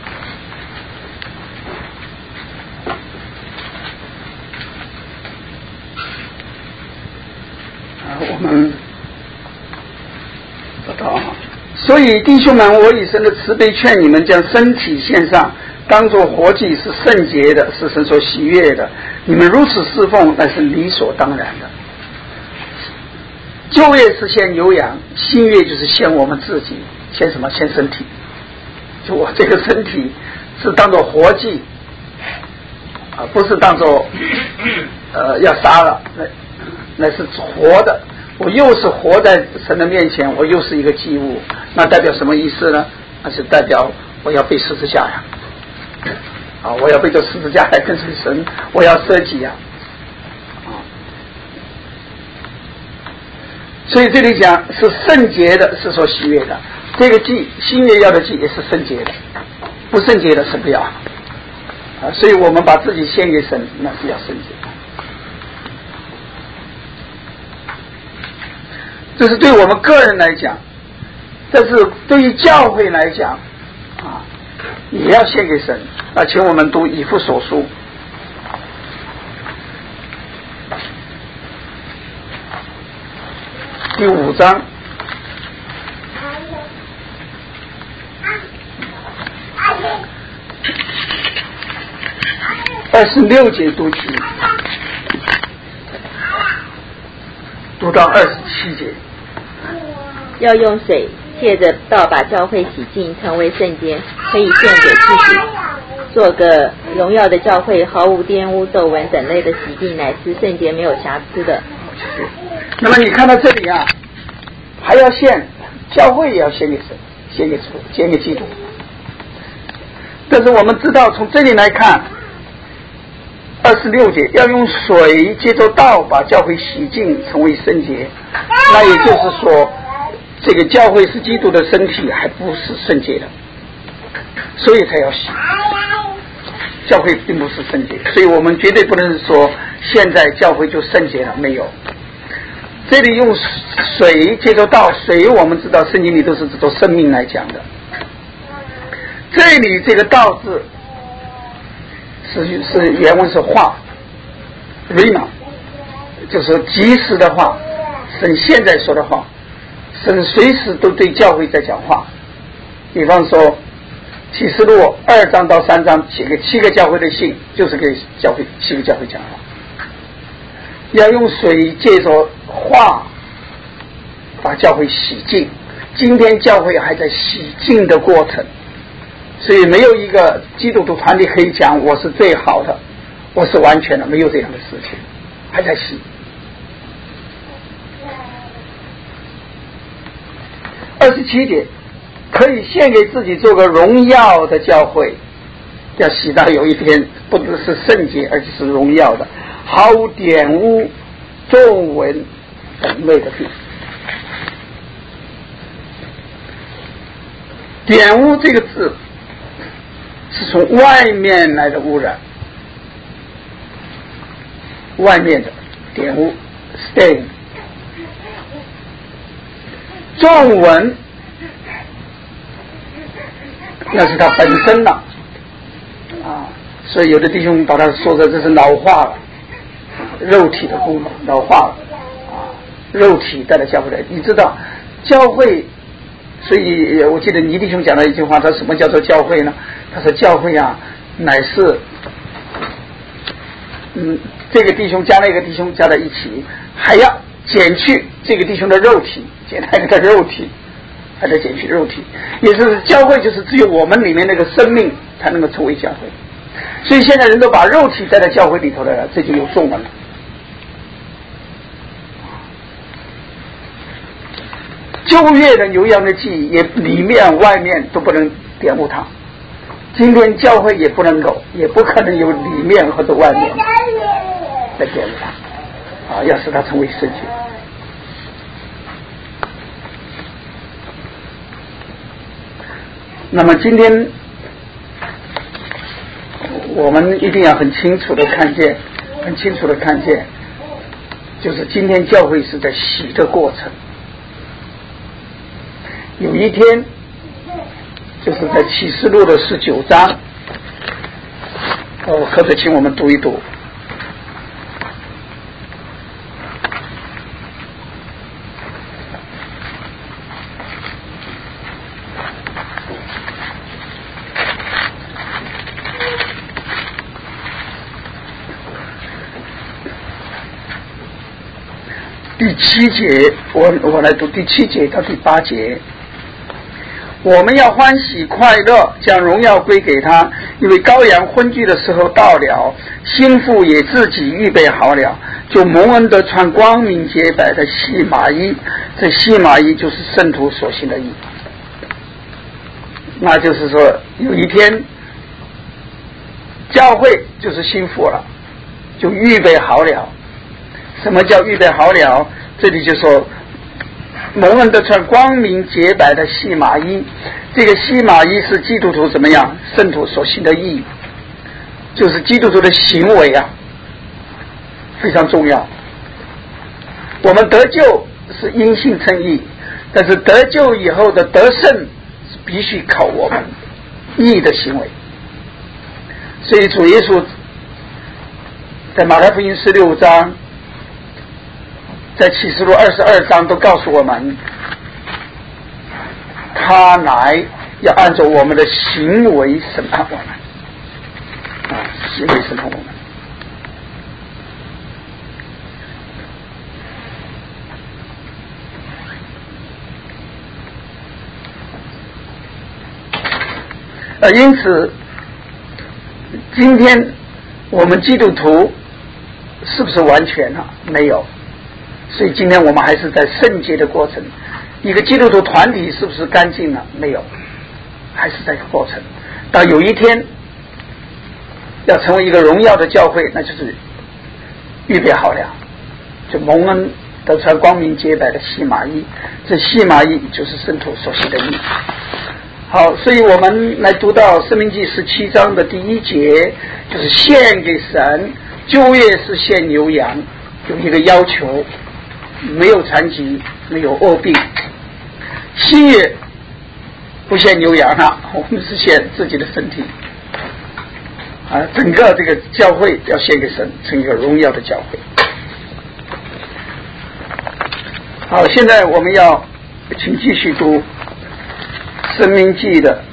啊，我们找到啊。所以弟兄们，我以神的慈悲劝你们，将身体献上，当作活祭，是圣洁的，是神所喜悦的。你们如此侍奉，那是理所当然的。旧约是献牛羊，新约就是献我们自己，献什么？献身体。就我这个身体是当作活祭啊，不是当作呃要杀了，那那是活的。我又是活在神的面前，我又是一个祭物，那代表什么意思呢？那是代表我要背十字架呀，啊，我要背着十字架来跟随神，我要舍己呀。所以这里讲是圣洁的，是所喜悦的。这个祭，新约要的祭也是圣洁的，不圣洁的神不要啊。所以我们把自己献给神，那是要圣洁的。这是对我们个人来讲，但是对于教会来讲啊，也要献给神啊。请我们读以弗所书。第五章二十六节读起，读到二十七节。 要用水借着道把教会洗净，成为圣洁，可以献给自己，做个荣耀的教会，毫无玷污、皱纹等类的洗净，乃是圣洁没有瑕疵的。 那么你看到这里啊，还要献教会，也要献给神，献给主，献给基督。但是我们知道从这里来看，二十六节要用水接着道把教会洗净，成为圣洁。那也就是说，这个教会是基督的身体，还不是圣洁的，所以才要洗。教会并不是圣洁，所以我们绝对不能说现在教会就圣洁了，没有。这里用水接着道，水我们知道圣经里都是指着生命来讲的。这里这个道字是是原文是话 rima， 就是说及时的话，神现在说的话， 神随时都对教会在讲话。比方说启示录二章到三章写给七个教会的信，就是给教会七个教会讲话，要用水借着话把教会洗净。今天教会还在洗净的过程，所以没有一个基督徒团体可以讲我是最好的，我是完全的，没有这样的事情，还在洗。二十七节，可以献给自己做个荣耀的教会，要洗到有一天不只是圣洁，而且是荣耀的，毫无玷污、皱纹等类的病。玷污这个字是从外面来的污染，外面的玷污 stain。 皱纹那是它本身了啊，所以有的弟兄把它说的这是老化了，肉体的功能老化了啊，肉体带来教会的。你知道教会，所以我记得倪弟兄讲了一句话，他说什么叫做教会呢？他说教会啊乃是嗯这个弟兄加那个弟兄加在一起，还要减去这个弟兄的肉体，减那个的肉体，还得减去肉体，也就是教会就是只有我们里面那个生命才能够成为教会。所以现在人都把肉体带到教会里头来了，这就有中文了。旧约的牛羊的祭也里面外面都不能玷污它，今天教会也不能够，也不可能有里面或者外面来玷污它啊，要使它成为圣洁。那么今天我们一定要很清楚的看见，很清楚的看见，就是今天教会是在洗的过程。有一天就是在启示录的十九章，哦，或者请我们读一读。第七节，我我来读第七节到第八节。我们要欢喜快乐，将荣耀归给他，因为羔羊婚聚的时候到了，新妇也自己预备好了，就蒙恩的穿光明洁白的细麻衣，这细麻衣就是圣徒所行的义。那就是说有一天教会就是新妇了，就预备好了。什么叫预备好了？这里就说蒙恩的穿光明洁白的细麻衣，这个细麻衣是基督徒怎么样圣徒所行的义，就是基督徒的行为啊，非常重要。我们得救是因信称义，但是得救以后的得胜是必须靠我们义的行为。所以主耶稣在马太福音十六章，在启示录二十二章都告诉我们，他来要按照我们的行为审判我们啊，行为审判我们。呃，因此今天我们基督徒是不是完全了？没有。所以今天我们还是在圣洁的过程。一个基督徒团体是不是干净了？没有，还是在过程。到有一天要成为一个荣耀的教会，那就是预备好了，就蒙恩得穿光明洁白的细麻衣，这细麻衣就是圣徒所行的义。好，所以我们来读到申命记十七章的第一节，就是献给神。旧约是献牛羊，有一个要求，没有残疾，没有恶病。新约不献牛羊了，我们是献自己的身体啊，整个这个教会要献给神，成一个荣耀的教会。好，现在我们要请继续读申命记的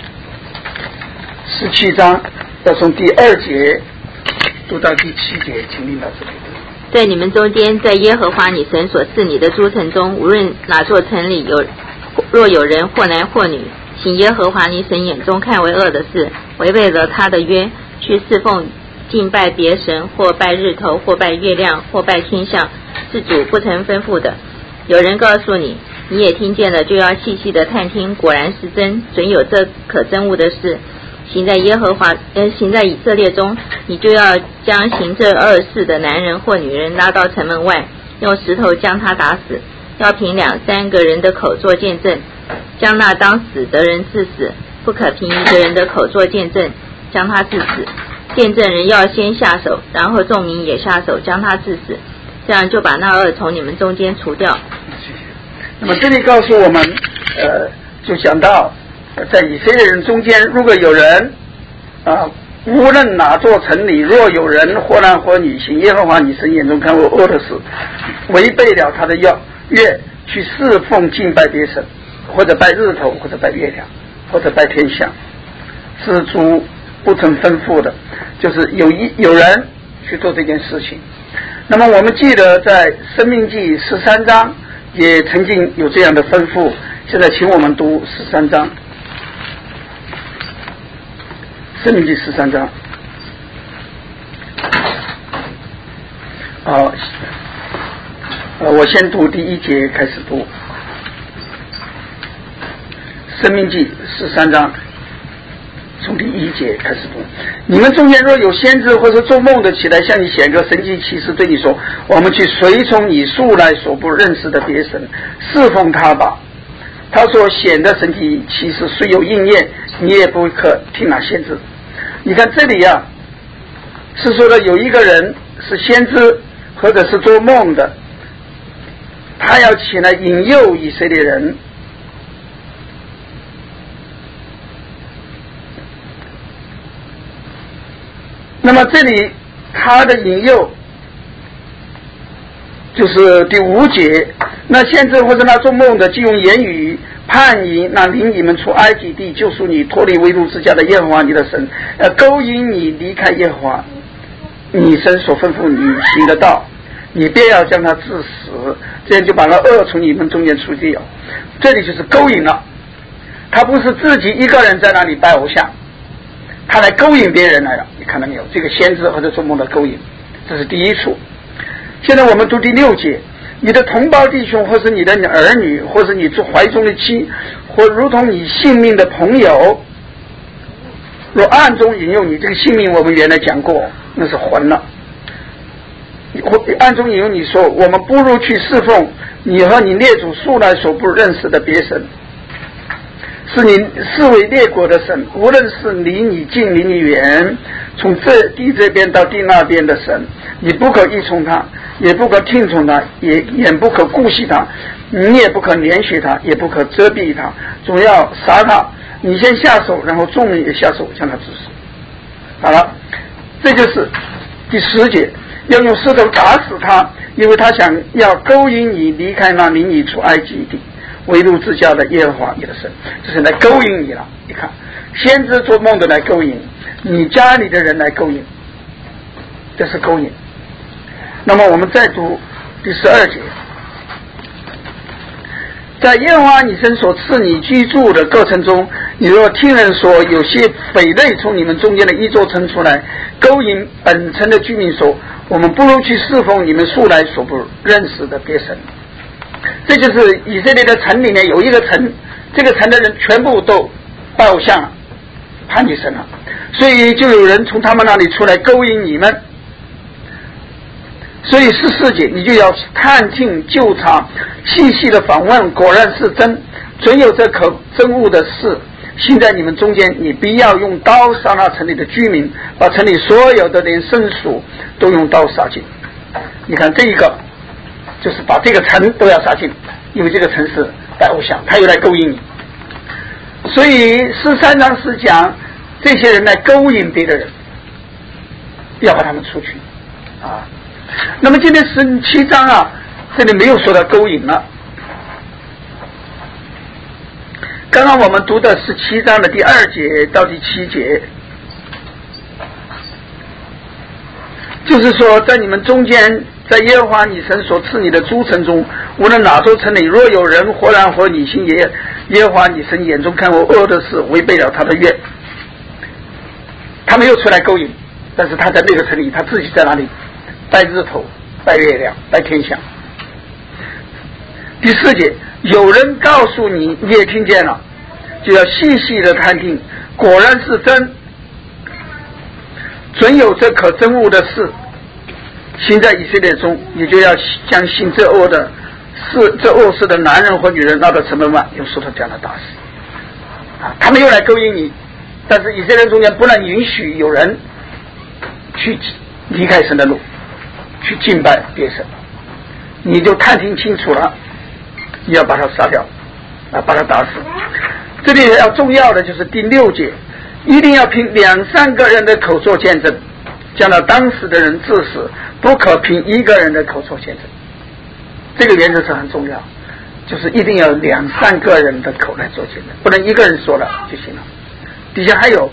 十七章，要从第二节读到第七节，请领导这里。 在你们中间，在耶和华你神所赐你的诸城中，无论哪座城里有若有人或男或女行耶和华你神眼中看为恶的事，违背了他的约，去侍奉敬拜别神，或拜日头，或拜月亮，或拜天象，是主不曾吩咐的。有人告诉你，你也听见了，就要细细的探听，果然是真，准有这可憎恶的事行在耶和华呃行在以色列中，你就要将行这恶事的男人或女人拉到城门外，用石头将他打死，要凭两三个人的口做见证，将那当死的人治死，不可凭一个人的口做见证，将他治死。见证人要先下手，然后众民也下手，将他治死，这样就把那恶从你们中间除掉。 那么这里告诉我们，呃，就讲到，在以色列人中间，如果有人啊，无论哪座城里，若有人或男或女行耶和华你神眼中看为恶的事，违背了他的约，去侍奉敬拜别神，或者拜日头，或者拜月亮，或者拜天象，是主不曾吩咐的，就是有一有人去做这件事情。那么我们记得在申命记十三章也曾经有这样的吩咐，现在请我们读十三章，申命记十三章。啊，呃，我先读第一节开始读，申命记十三章。从第一节开始读，你们中间若有先知或者做梦的起来向你显个神迹奇事，对你说，我们去随从你素来所不认识的别神，侍奉他吧。他所显的神迹奇事虽有应验，你也不可听那先知。你看这里啊，是说的有一个人是先知或者是做梦的，他要起来引诱以色列人。那么这里他的引诱就是第五节，那先知或者那做梦的就用言语叛淫那领你们出埃及地救赎你脱离为奴之家的耶和华你的神，呃，勾引你离开耶和华你神所吩咐你行的道，你便要将他治死，这样就把那恶从你们中间除掉。这里就是勾引了，他不是自己一个人在那里拜偶像，他来勾引别人来了，你看到没有？这个先知或者做梦的勾引，这是第一处。现在我们读第六节，你的同胞弟兄，或是你的儿女，或是你做怀中的妻，或如同你性命的朋友，若暗中引诱你，这个性命我们原来讲过，那是混了。暗中引诱你说，我们不如去侍奉你和你列祖素来所不认识的别神，是你视为列国的神，无论是离你近离你远，从这地这边到地那边的神，你不可依从他，也不可听从他，也也不可顾惜他，你也不可怜恤他，也不可遮蔽他，总要杀他。你先下手，然后众人也下手将他治死。好了，这就是第十节，要用石头打死他，因为他想要勾引你离开那领你出埃及地为奴之家的耶和华你的神，这是来勾引你了。你看，先知做梦的来勾引你，家里的人来勾引，这是勾引。那么我们再读第十二节，在耶和华你神所赐你居住的各城中，你若听人说有些匪类从你们中间的一座城出来，勾引本城的居民说，我们不如去侍奉你们素来所不认识的别神。这就是以色列的城里面有一个城，这个城的人全部都拜偶像了，叛逆神了，所以就有人从他们那里出来勾引你们。所以十四节，你就要探听究查，细细的访问，果然是真，准有这可憎恶的事行在你们中间，你必要用刀杀那城里的居民，把城里所有的连牲畜都用刀杀尽。你看这一个就是把这个城都要杀尽，因为这个城市拜偶像，他又来勾引你。所以十三章是讲这些人来勾引别的人，要把他们出去啊。那么今天十七章啊，这里没有说到勾引了， 刚刚我们读的十七章的第二节到第七节，就是说在你们中间，在耶和华你神所赐你的诸城中，无论哪座城里，若有人忽然或你行耶耶和华你神眼中看为恶的事，违背了他的约，他没有出来勾引，但是他在那个城里，他自己在哪里拜日头、拜月亮、拜天象。第四节，有人告诉你，你也听见了，就要细细的看听，果然是真，准有这可憎恶的事行在以色列中，也就要将行这恶的事、这恶事的男人或女人拉到城门外，用石头将他打死。啊，他没有来勾引你，但是以色列中间不能允许有人去离开神的路，去敬拜别神，你就探听清楚了，你要把他杀掉，啊，把他打死。这里要重要的就是第六节，一定要凭两三个人的口做见证，将那当时的人致死，不可凭一个人的口做见证。这个原则是很重要，就是一定要两三个人的口来做见证，不能一个人说了就行了。底下还有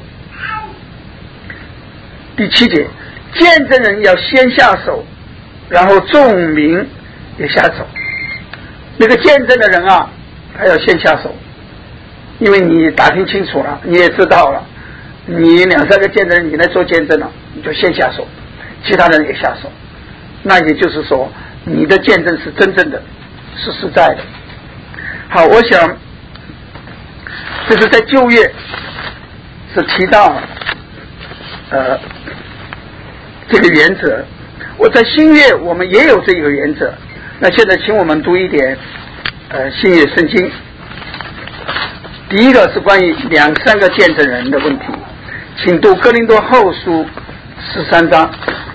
第七节，见证人要先下手，然后众民也下手。那个见证的人啊，他要先下手，因为你打听清楚了，你也知道了，你两三个见证人你来做见证了，你就先下手，其他人也下手。那也就是说，你的见证是真正的，是实在的。好，我想这是在旧约是提到呃这个原则，我在新约我们也有这个原则。那现在请我们读一点呃新约圣经。第一个是关于两三个见证人的问题，请读哥林多后书十三章。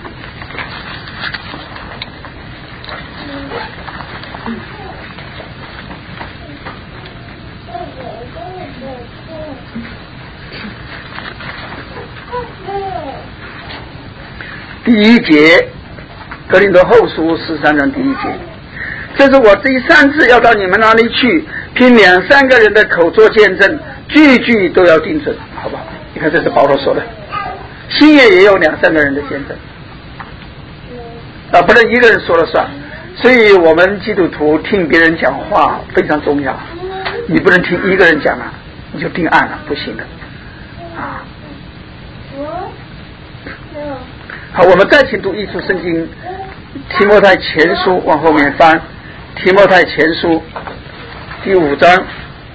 第一节，哥林多后书十三章第一节，这是我第三次要到你们那里去，凭两三个人的口做见证，句句都要定准，好不好？你看这是保罗说的，新约也有两三个人的见证啊，不能一个人说了算。所以我们基督徒听别人讲话非常重要，你不能听一个人讲了你就定案了，不行的啊。好，我们再请读一处圣经，提摩太前书，往后面翻，提摩太前书第五章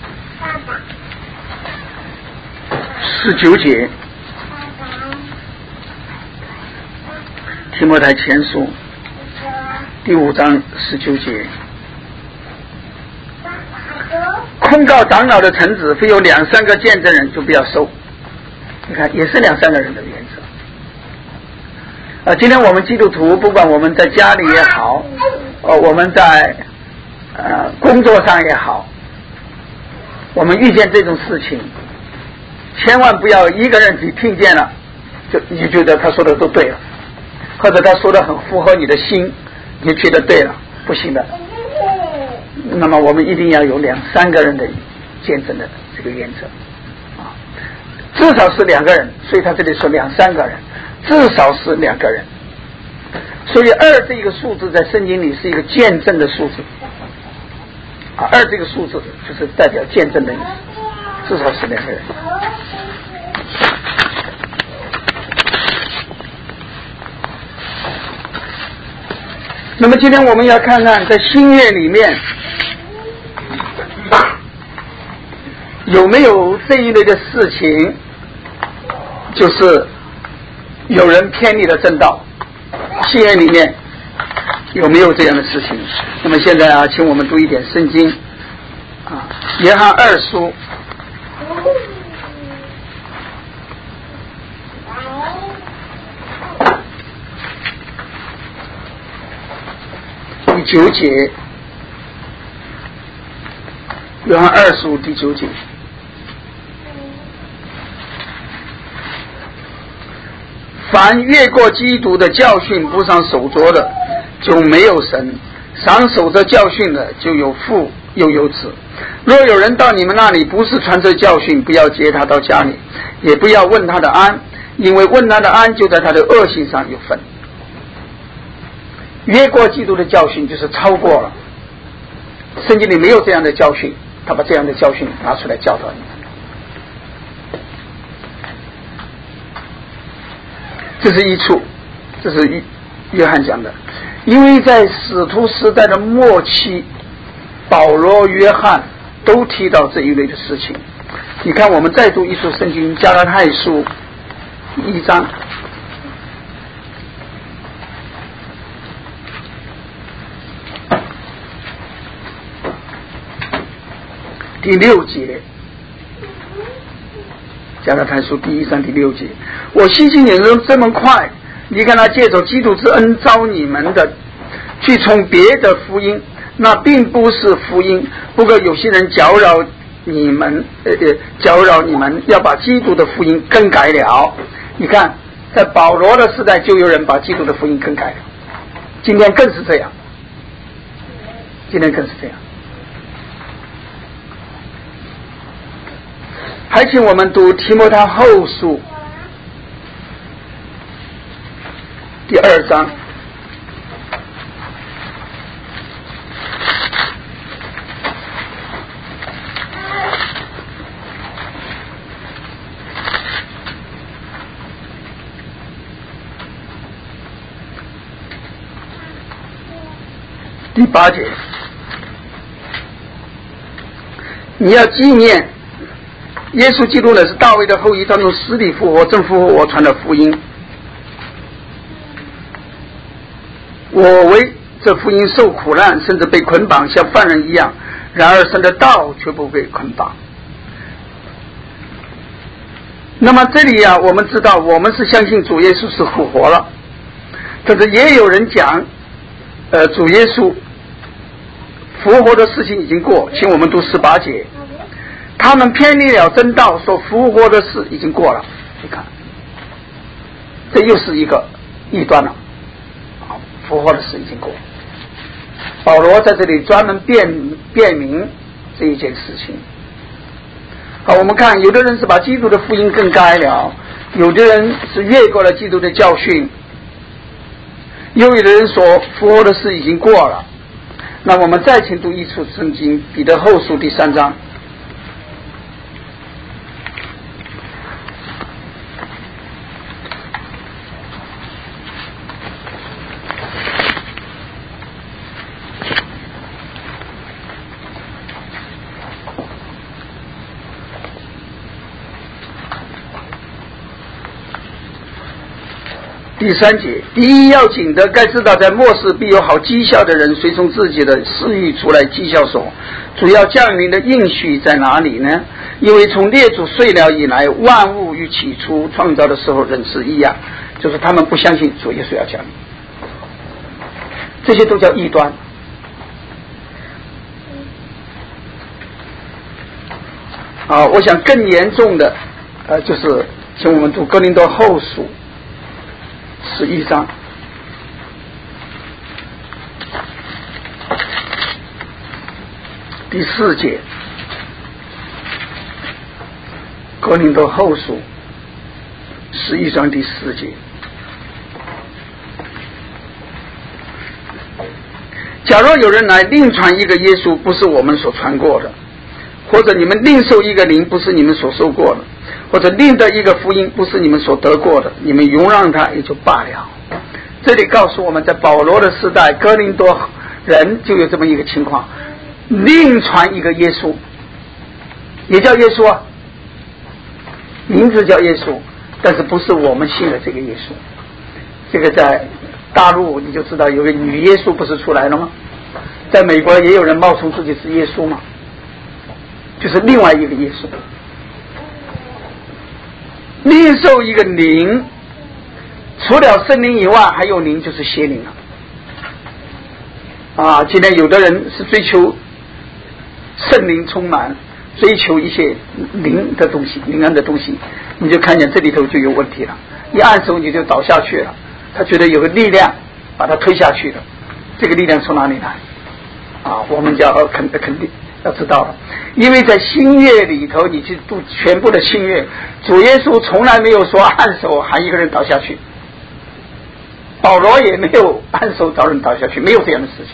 十九节，提摩太前书第五章十九节，控告长老的臣子，非有两三个见证人就不要收。你看，也是两三个人的原则。呃，今天我们基督徒，不管我们在家里也好，呃，我们在呃工作上也好，我们遇见这种事情，千万不要一个人只听见了，就你就觉得他说的都对了，或者他说的很符合你的心，你就觉得对了，不行的。那么我们一定要有两三个人的见证的这个原则啊，至少是两个人，所以他这里说两三个人。至少是两个人，所以二这个数字在圣经里是一个见证的数字啊，二这个数字就是代表见证的意思，至少是两个人。那么今天我们要看看在新约里面有没有这一类的事情，就是有人偏离了正道，新约里面有没有这样的事情？那么现在啊，请我们读一点圣经啊，约翰二书第九节，约翰二书第九节。凡越过基督的教训不上手镯的，就没有神；上守着教训的，就有父又有此。若有人到你们那里不是传这教训，不要接他到家里，也不要问他的安，因为问他的安就在他的恶行上有份。越过基督的教训就是超过了，圣经里没有这样的教训，他把这样的教训拿出来教导你们。这是一处，这是约翰讲的。因为在使徒时代的末期，保罗、约翰都提到这一类的事情。你看，我们再读一处圣经，加拉太书一章第六节，加拉太书第一章第六节，我信心也是这么快，你看他借着基督之恩召你们的，去从别的福音，那并不是福音，不过有些人搅扰你们，呃，搅扰你们要把基督的福音更改了。你看，在保罗的时代就有人把基督的福音更改了，今天更是这样，今天更是这样。还请我们读提摩太后书第二章第八节，你要纪念耶稣基督呢是大卫的后裔，他从死里复活，正复活我传的福音。我为这福音受苦难，甚至被捆绑，像犯人一样，然而神的道却不被捆绑。那么这里啊，我们知道我们是相信主耶稣是复活了，但是也有人讲呃，主耶稣复活的事情已经过，请我们读十八节，他们偏离了真道，说复活的事已经过了。你看，这又是一个异端了。好，复活的事已经过。保罗在这里专门辨辨明这一件事情。好，我们看，有的人是把基督的福音更改了，有的人是越过了基督的教训，又有的人说复活的事已经过了。那我们再请读一处圣经，彼得后书第三章。第三节，第一要紧的，该知道在末世必有好绩效的人随从自己的私欲出来绩效说，主要降临的应许在哪里呢？因为从列祖睡了以来，万物与起初创造的时候仍是一样，就是他们不相信主耶稣要降临，这些都叫异端。啊，我想更严重的呃，就是请我们读哥林多后书十一章第四节，哥林多后书十一章第四节，假若有人来另传一个耶稣不是我们所传过的，或者你们另受一个灵不是你们所受过的，或者另得一个福音不是你们所得过的，你们容让他也就罢了。这里告诉我们，在保罗的时代，哥林多人就有这么一个情况，另传一个耶稣，也叫耶稣啊，名字叫耶稣，但是不是我们信的这个耶稣。这个在大陆你就知道有个女耶稣不是出来了吗？在美国也有人冒充自己是耶稣嘛，就是另外一个耶稣，另受一个灵，除了圣灵以外还有灵，就是邪灵了。啊，今天有的人是追求圣灵充满，追求一些灵的东西，灵恩的东西，你就看见这里头就有问题了，一按手你就倒下去了，他觉得有个力量把他推下去了，这个力量从哪里来？ 啊，我们就要肯肯定要知道了，因为在新约里头，你去读全部的新约，主耶稣从来没有说按手喊一个人倒下去，保罗也没有按手找人倒下去，没有这样的事情。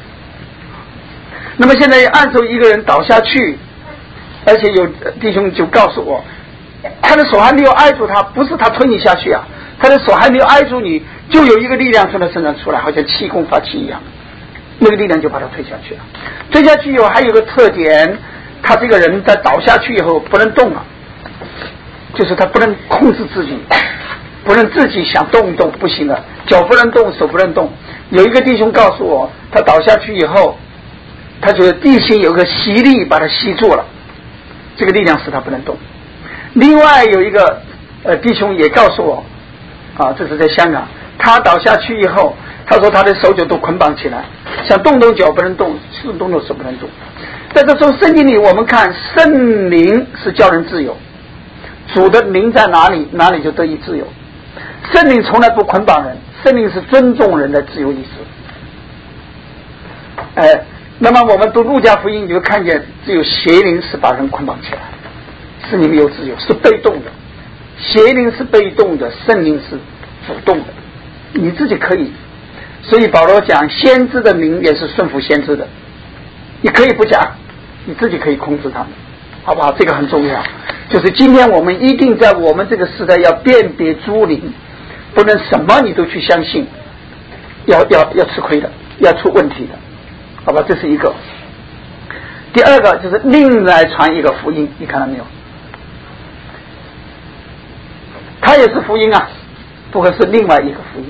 那么现在按手一个人倒下去，而且有弟兄就告诉我，他的手还没有挨住他，不是他推你下去啊，他的手还没有挨住你，就有一个力量从他身上出来，好像气功发气一样，那个力量就把他推下去了。推下去以后还有个特点，他这个人在倒下去以后不能动了，就是他不能控制自己，不能自己想动一动，不行了，脚不能动，手不能动。有一个弟兄告诉我，他倒下去以后，他觉得地心有个吸力把他吸住了，这个力量使他不能动。另外有一个呃弟兄也告诉我，啊，这是在香港，他倒下去以后，他说他的手脚都捆绑起来，想动动脚不能动，动动手不能动。在这从圣经里我们看，圣灵是叫人自由，主的灵在哪里，哪里就得以自由。圣灵从来不捆绑人，圣灵是尊重人的自由意志。哎，那么我们读路加福音，你就看见只有邪灵是把人捆绑起来，是你没有自由，是被动的。邪灵是被动的，圣灵是主动的，你自己可以。所以保罗讲，先知的名也是顺服先知的，你可以不讲，你自己可以控制他们，好不好？这个很重要。就是今天我们一定在我们这个时代要辨别诸灵，不能什么你都去相信，要要要吃亏的，要出问题的，好吧？这是一个。第二个就是另来传一个福音，你看到没有？它也是福音啊，不过是另外一个福音。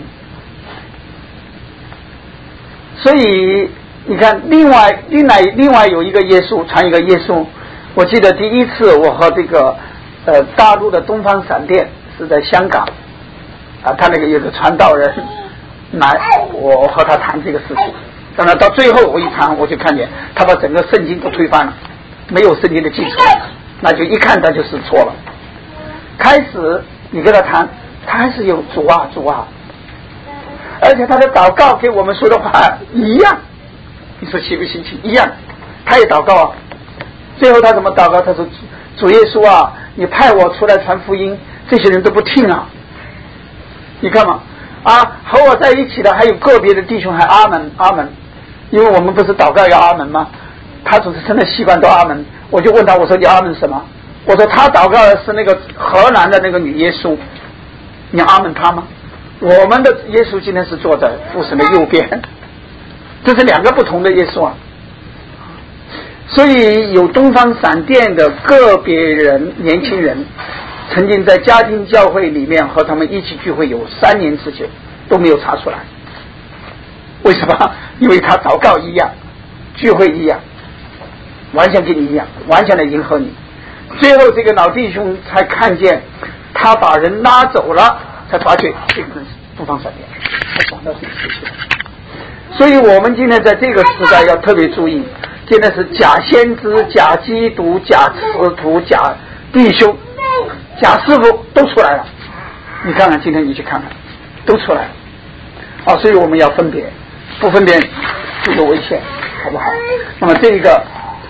所以你看，另外另外另外有一个耶稣，传一个耶稣。我记得第一次我和这个呃大陆的东方闪电是在香港啊，他那个有个传道人来，我和他谈这个事情。当然到最后我一谈，我就看见他把整个圣经都推翻了，没有圣经的基础，那就一看他就是错了。开始你跟他谈，他还是有主啊主啊，而且他的祷告跟我们说的话一样，你说奇不奇奇？一样，他也祷告啊。最后他怎么祷告？他说：“主耶稣啊，你派我出来传福音，这些人都不听啊！你看嘛，啊，和我在一起的还有个别的弟兄还阿门阿门，因为我们不是祷告要阿门吗？他总是真的习惯都阿门。我就问他，我说你阿门什么？我说他祷告的是那个荷兰的那个女耶稣，你阿门他吗？我们的耶稣今天是坐在父神的右边，这是两个不同的耶稣啊。”所以有东方闪电的个别人年轻人曾经在家庭教会里面和他们一起聚会有三年之久都没有查出来，为什么？因为他祷告一样，聚会一样，完全跟你一样，完全的迎合你。最后这个老弟兄才看见他把人拉走了，才发觉这个是东方闪电，才想到这个事情。所以我们今天在这个时代要特别注意，现在是假先知、假基督、假使徒、假弟兄、假师傅都出来了。你看看，今天你去看看，都出来了。啊，所以我们要分别，不分别就有危险，好不好？那么这个，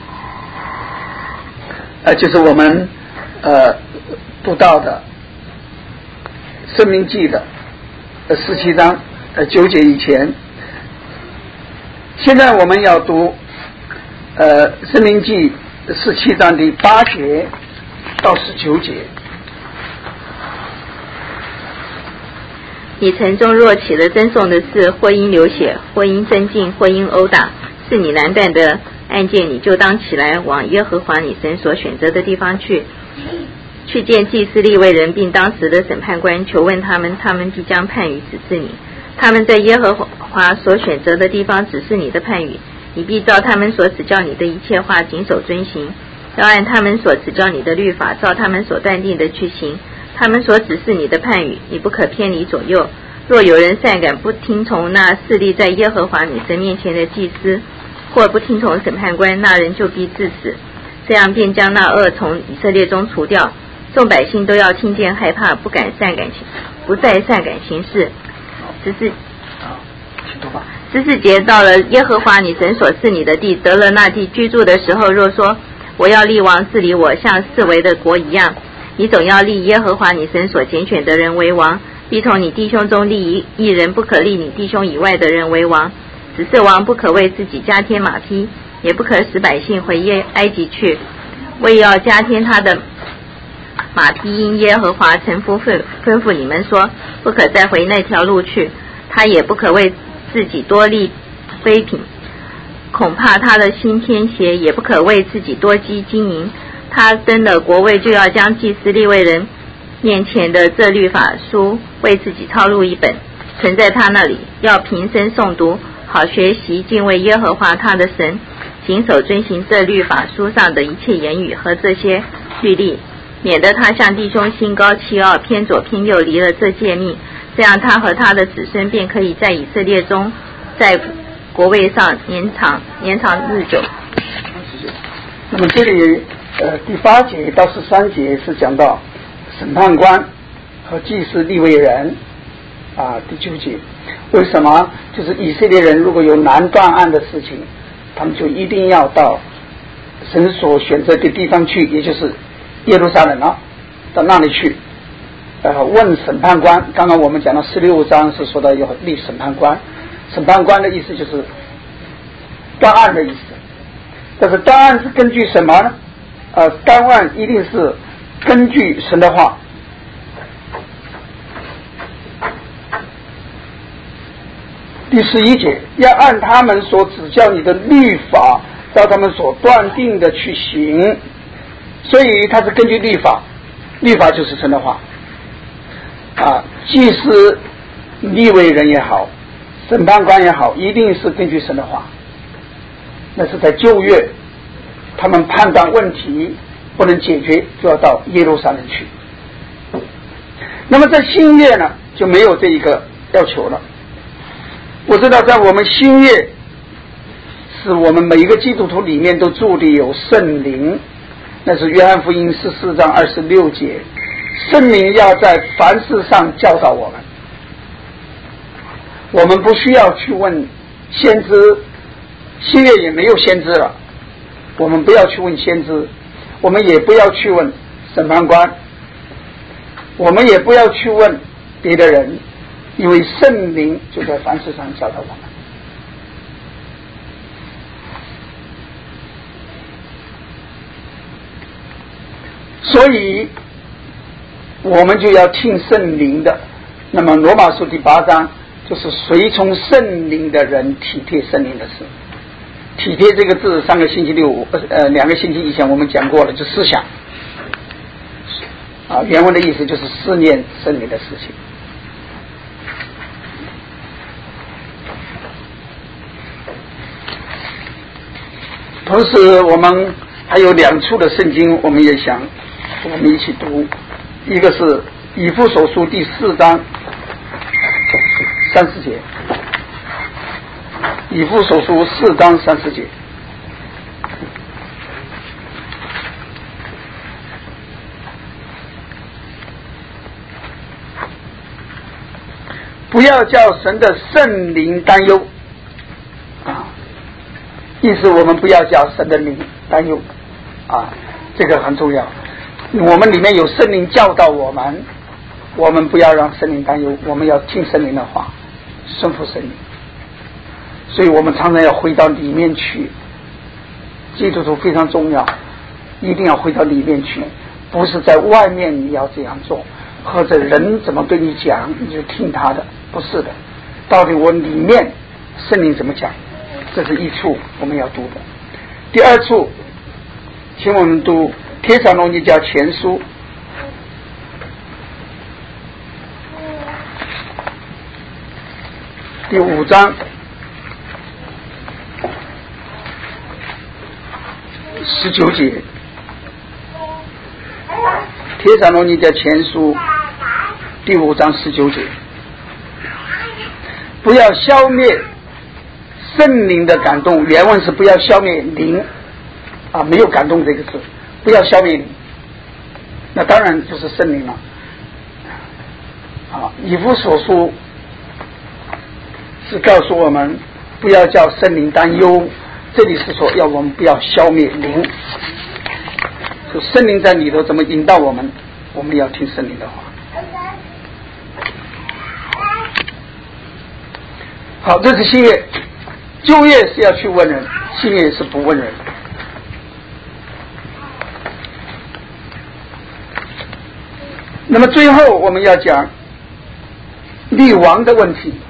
呃，就是我们呃读到的《申命记》的呃十七章呃九节以前。现在我们要读呃《申命记》十七章的八节到十九节。 你城中若起了争讼的事，或因流血，或因争竞，或因殴打，是你难办的案件，你就当起来往耶和华你神所选择的地方去，去见祭司利未人，并当时的审判官，求问他们，他们必将判语指示你。他们在耶和华所选择的地方指示你的判语，你必照他们所指教你的一切话谨守遵行，要按他们所指教你的律法，照他们所断定的去行。他们所指示你的判语，你不可偏离左右。若有人擅敢不听从那侍立在耶和华你神面前的祭司，或不听从审判官，那人就必致死。这样便将那恶从以色列中除掉。众百姓都要听见害怕，不敢擅敢行，不再擅敢行事。只是十四节，到了耶和华你神所赐你的地，得了那地居住的时候，若说我要立王治理我，像四围的国一样，你总要立耶和华你神所拣选的人为王，必从你弟兄中立一一人，不可立你弟兄以外的人为王。十四王不可为自己加添马匹，也不可使百姓回耶埃及去，为要加添他的马匹，因耶和华曾吩咐吩咐你们说，不可再回那条路去。他也不可为自己多立妃嫔，恐怕他的心偏邪，也不可为自己多积金银。他登了国位，就要将祭司利未人面前的这律法书为自己抄录一本，存在他那里，要平生诵读，好学习敬畏耶和华他的神，谨守遵行这律法书上的一切言语和这些律例，免得他向弟兄心高气傲，偏左偏右，离了这诫命，这样他和他的子孙便可以在以色列中在国位上年长年长日久。 那么这里呃第八节到十三节是讲到审判官和祭司利未人啊。第九节为什么就是以色列人如果有难断案的事情，他们就一定要到神所选择的地方去，也就是耶路撒冷了，到那里去呃问审判官。刚刚我们讲到十六章是说到要立审判官，审判官的意思就是断案的意思，但是断案是根据什么呢？呃，断案一定是根据神的话。第十一节，要按他们所指教你的律法，照他们所断定的去行。所以它是根据律法，律法就是神的话啊。祭司利未人也好，审判官也好，一定是根据神的话。那是在旧约，他们判断问题不能解决，就要到耶路撒冷去。那么在新约呢，就没有这一个要求了。我知道在我们新约，是我们每一个基督徒里面都住的有圣灵，那是约翰福音十四章二十六节，圣灵要在凡事上教导我们。我们不需要去问先知，新约也没有先知了，我们不要去问先知，我们也不要去问审判官，我们也不要去问别的人，因为圣灵就在凡事上教导我们。所以我们就要听圣灵的。那么罗马书第八章就是随从圣灵的人体贴圣灵的事。体贴这个字上个星期六呃两个星期以前我们讲过了，就思想啊，原文的意思就是思念圣灵的事情。同时我们还有两处的圣经我们也想我们一起读，一个是以弗所书第四章三十节，以弗所书四章三十节，不要叫神的圣灵担忧啊，意思我们不要叫神的灵担忧啊，这个很重要。我们里面有圣灵教导我们，我们不要让圣灵担忧，我们要听圣灵的话，顺服圣灵。所以我们常常要回到里面去，基督徒非常重要，一定要回到里面去，不是在外面你要这样做，或者人怎么对你讲你就听他的，不是的，到底我里面圣灵怎么讲，这是一处我们要读的。第二处请我们读帖撒罗尼迦前书第五章十九节，帖撒罗尼迦前书第五章十九节，不要消灭圣灵的感动，原文是不要消灭灵啊，没有感动这个字，不要消灭灵，那当然就是圣灵了啊。以弗所书是告诉我们不要叫圣灵担忧。这里是说要我们不要消灭灵，就圣灵在里头怎么引导我们，我们要听圣灵的话。好，这是新约，旧约是要去问人，新约是不问人。那么最后我们要讲立王的问题，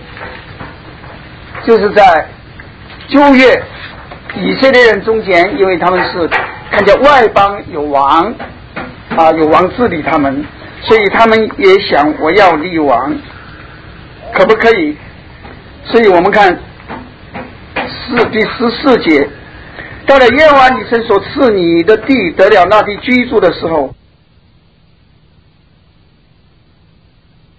就是在旧约以色列人中间，因为他们是看见外邦有王啊，有王治理他们，所以他们也想我要立王，可不可以？所以我们看四第十四节，到了耶和华你神所赐你的地得了那地居住的时候，